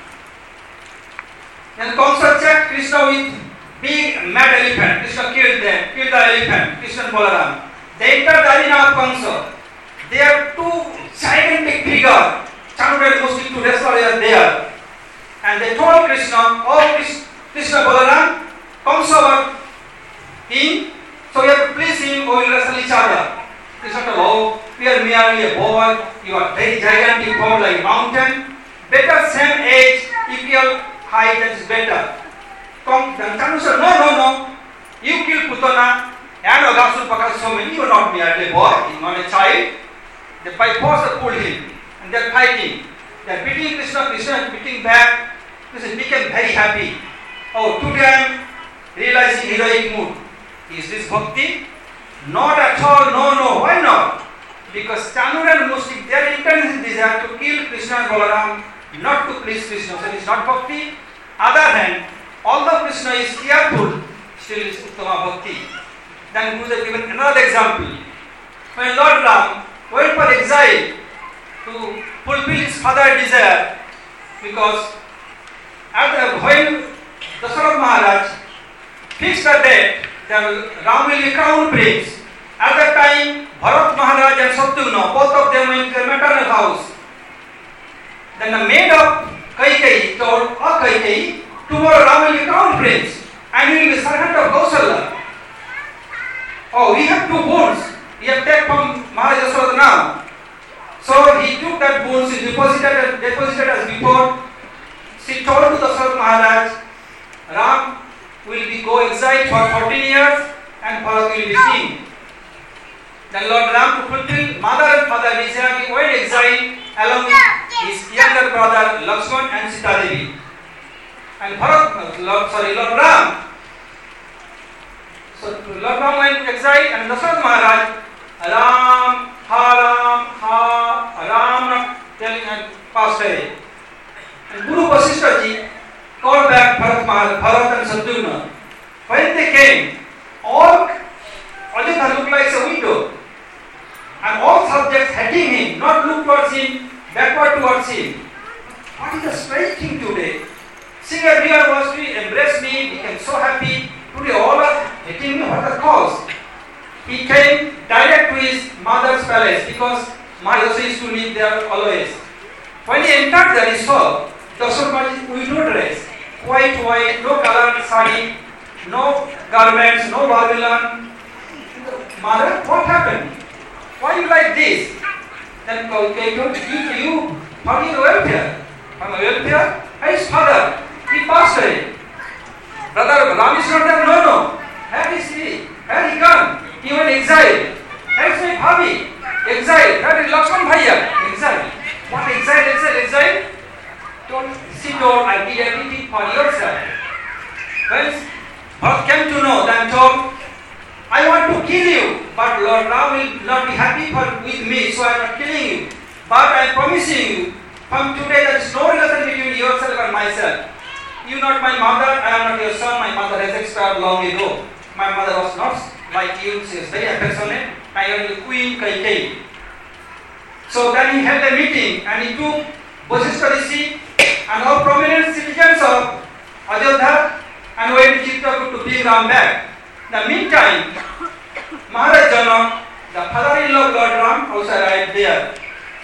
C: And Kamsa checked Krishna with big mad elephant. Krishna killed them, killed the elephant, Krishna and Balaram. They entered the arena of Kamsa. They are two gigantic figures. Chandra mostly two wrestlers are there. And they told Krishna, oh Krishna Balaram, Kamsa were king, so we have to please him, or we will wrestle each other. Krishna told, oh, we are merely a boy, you are very gigantic, form like a mountain. Better same age, equal height, that is better. Chandra said, no, no, no, you kill Putana, and Agasur Pakar so many, you are not merely a boy, he is not a child. They by force they pulled him, and they are fighting. They are beating Krishna, Krishna is beating back. Krishna became very happy. Oh, today I am realizing heroic mood. Is this bhakti? Not at all, no, no. Why not? Because Chanur and Mustik, their intention is desire to kill Krishna and Balaram, not to please Krishna. So it is not bhakti. Other hand, although Krishna is fearful, still it is Uttama bhakti. Then Guru has given another example. When Lord Ram went for exile to fulfill his father's desire, because at the, when Dasharatha Maharaj fixed the date that Ram will be crowned prince, at that time Bharat Maharaj and Shatrugna, both of them went to their maternal house. Then the maid of Kaikeyi told, oh Kaikeyi, tomorrow Ram will be crowned prince and he will be servant of Kausala. Oh, we have two wounds. We have taken from Maharaj Yashoda now. So he took that boon, he deposited, deposited as before. She told to Dasaratha Maharaj, Ram will be go exile for fourteen years and Bharat will be king. Then Lord Ram, to fulfill mother and father desire, he went exile along with his younger brother Lakshman and Sita Devi. And Bharat, Lord, sorry, Lord Ram, so Lord Ram went exile and Dasaratha Maharaj, Ram, Ha Ram, Ha Ram, telling and passed away. And Guru Vasishtha ji called back Bharat, Bharat and Shatrugna. When they came, all Ajodhya looked like a window, and all subjects hating him, not look towards him, backward towards him. What is the strange thing today? Seeing everyone was to embrace me, became so happy. Today all are hating me. What the cause? He came direct to his mother's palace because Mahayasa used to live there always. When he entered there, he saw Dasaratha with no dress, white, white, no colored sari, no garments, no Babylon. Mother, what happened? Why you like this? Then they told you, you for your welfare. For my welfare? His father, he passed away. Brother Ram is not there, no, no. Where is he? Where he gone? He went exile. Where is my Bhabi? Exile. Where is Lakshman Bhaiya? Exile. What exile, exile, exile? Don't sit down, I did everything for yourself. When Bharat came to know, then told, I want to kill you, but Lord Ram will not be happy for, with me, so I am not killing you. But I am promising you, from today there is no relation between yourself and myself. You are not my mother, I am not your son, my mother has expired long ago. My mother was not like you, she was very affectionate. I am the Queen Kaikeyi. So then he held a meeting and he took Vasishtha Rishi and all prominent citizens of Ajodhya and went to Chitrakoot to bring Ram back. In the meantime, Maharaj Janak, the father-in-law of Lord Ram, also arrived there.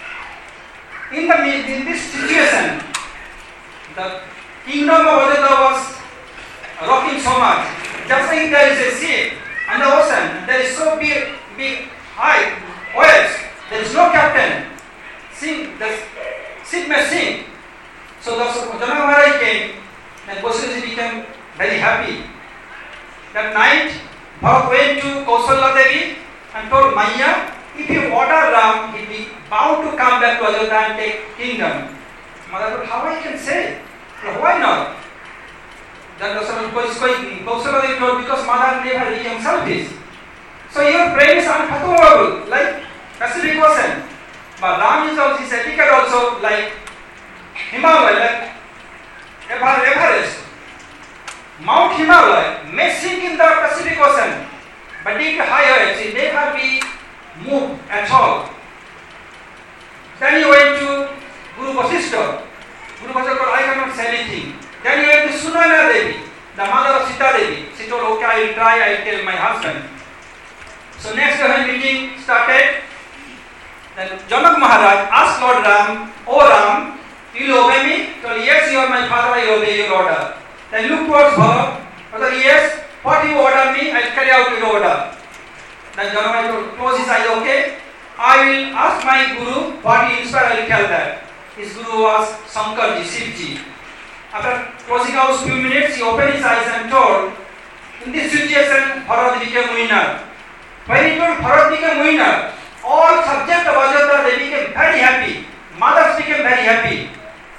C: In, the, in this situation, the kingdom of Ajodhya was rocking so much. Just like there is a sea and the ocean, there is so big, big, high waves, there is no captain. Sink, the ship may sink. So the Janak Maharaj came, and Vasishtha became very happy. That night, Bharat went to Kausalya Devi and told Maya, if you order Ram, he will be bound to come back to Ajodhya and take kingdom. Mother told, how I can say? Well, why not? Then Kausalya Devi told, because mother never became selfish. So your brain is unfathomable, like Pacific Ocean. But Ram is also, his etiquette also like Himalaya, like Everest. Mount Himalaya may sink in the Pacific Ocean, but due to high heights, it never be moved at all. Then he went to Guru Vasishtha. Guru Vasishtha told, I cannot say anything. Then he went to Sunayana Devi, the mother of Sita Devi. She told, okay, I will try, I will tell my husband. So next day when meeting started, then Janak Maharaj asked Lord Ram, O Ram, will you obey me? He told, yes, you are my father, I obey your order. Then look towards Bharat, Father, yes, what you order me, I will carry out your order. Then Janak Maharaj told, close his eyes, okay, I will ask my Guru, what he inspired, I will tell that. His Guru was Shankarji, Shivji. After closing out few minutes, he opened his eyes and told, in this situation, Bharat became winner. When he told Bharat became winner, all subjects of Ajodhya, they became very happy. Mothers became very happy.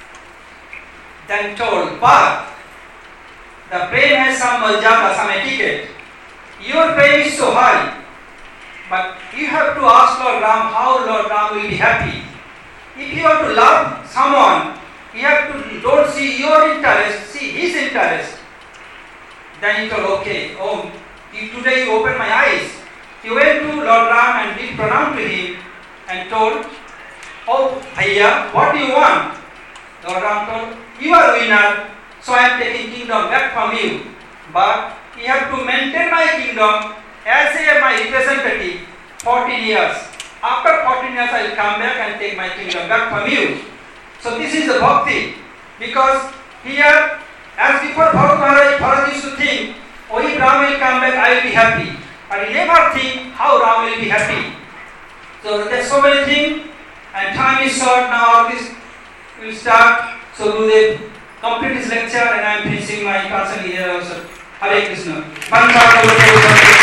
C: Then told, but the brain has some maljana, some etiquette. Your brain is so high. But you have to ask Lord Ram how Lord Ram will be happy. If you want to love someone, you have to don't see your interest, see his interest. Then he told, okay, oh, today you open my eyes. He went to Lord Ram and did pranam to him and told, oh, Bhaiya, what do you want? Lord Ram told, you are winner, so I am taking kingdom back from you. But you have to maintain my kingdom as a my representative fourteen years. After fourteen years, I will come back and take my kingdom back from you. So this is the bhakti. Because here, as before Bharat Maharaj, Bharat used to think, oh, if Ram will come back, I will be happy. But he never think how Ram will be happy. So there are so many things And time is short now. This will start. So Gurudev complete his lecture, and I am finishing my concern here also. Hare Krishna.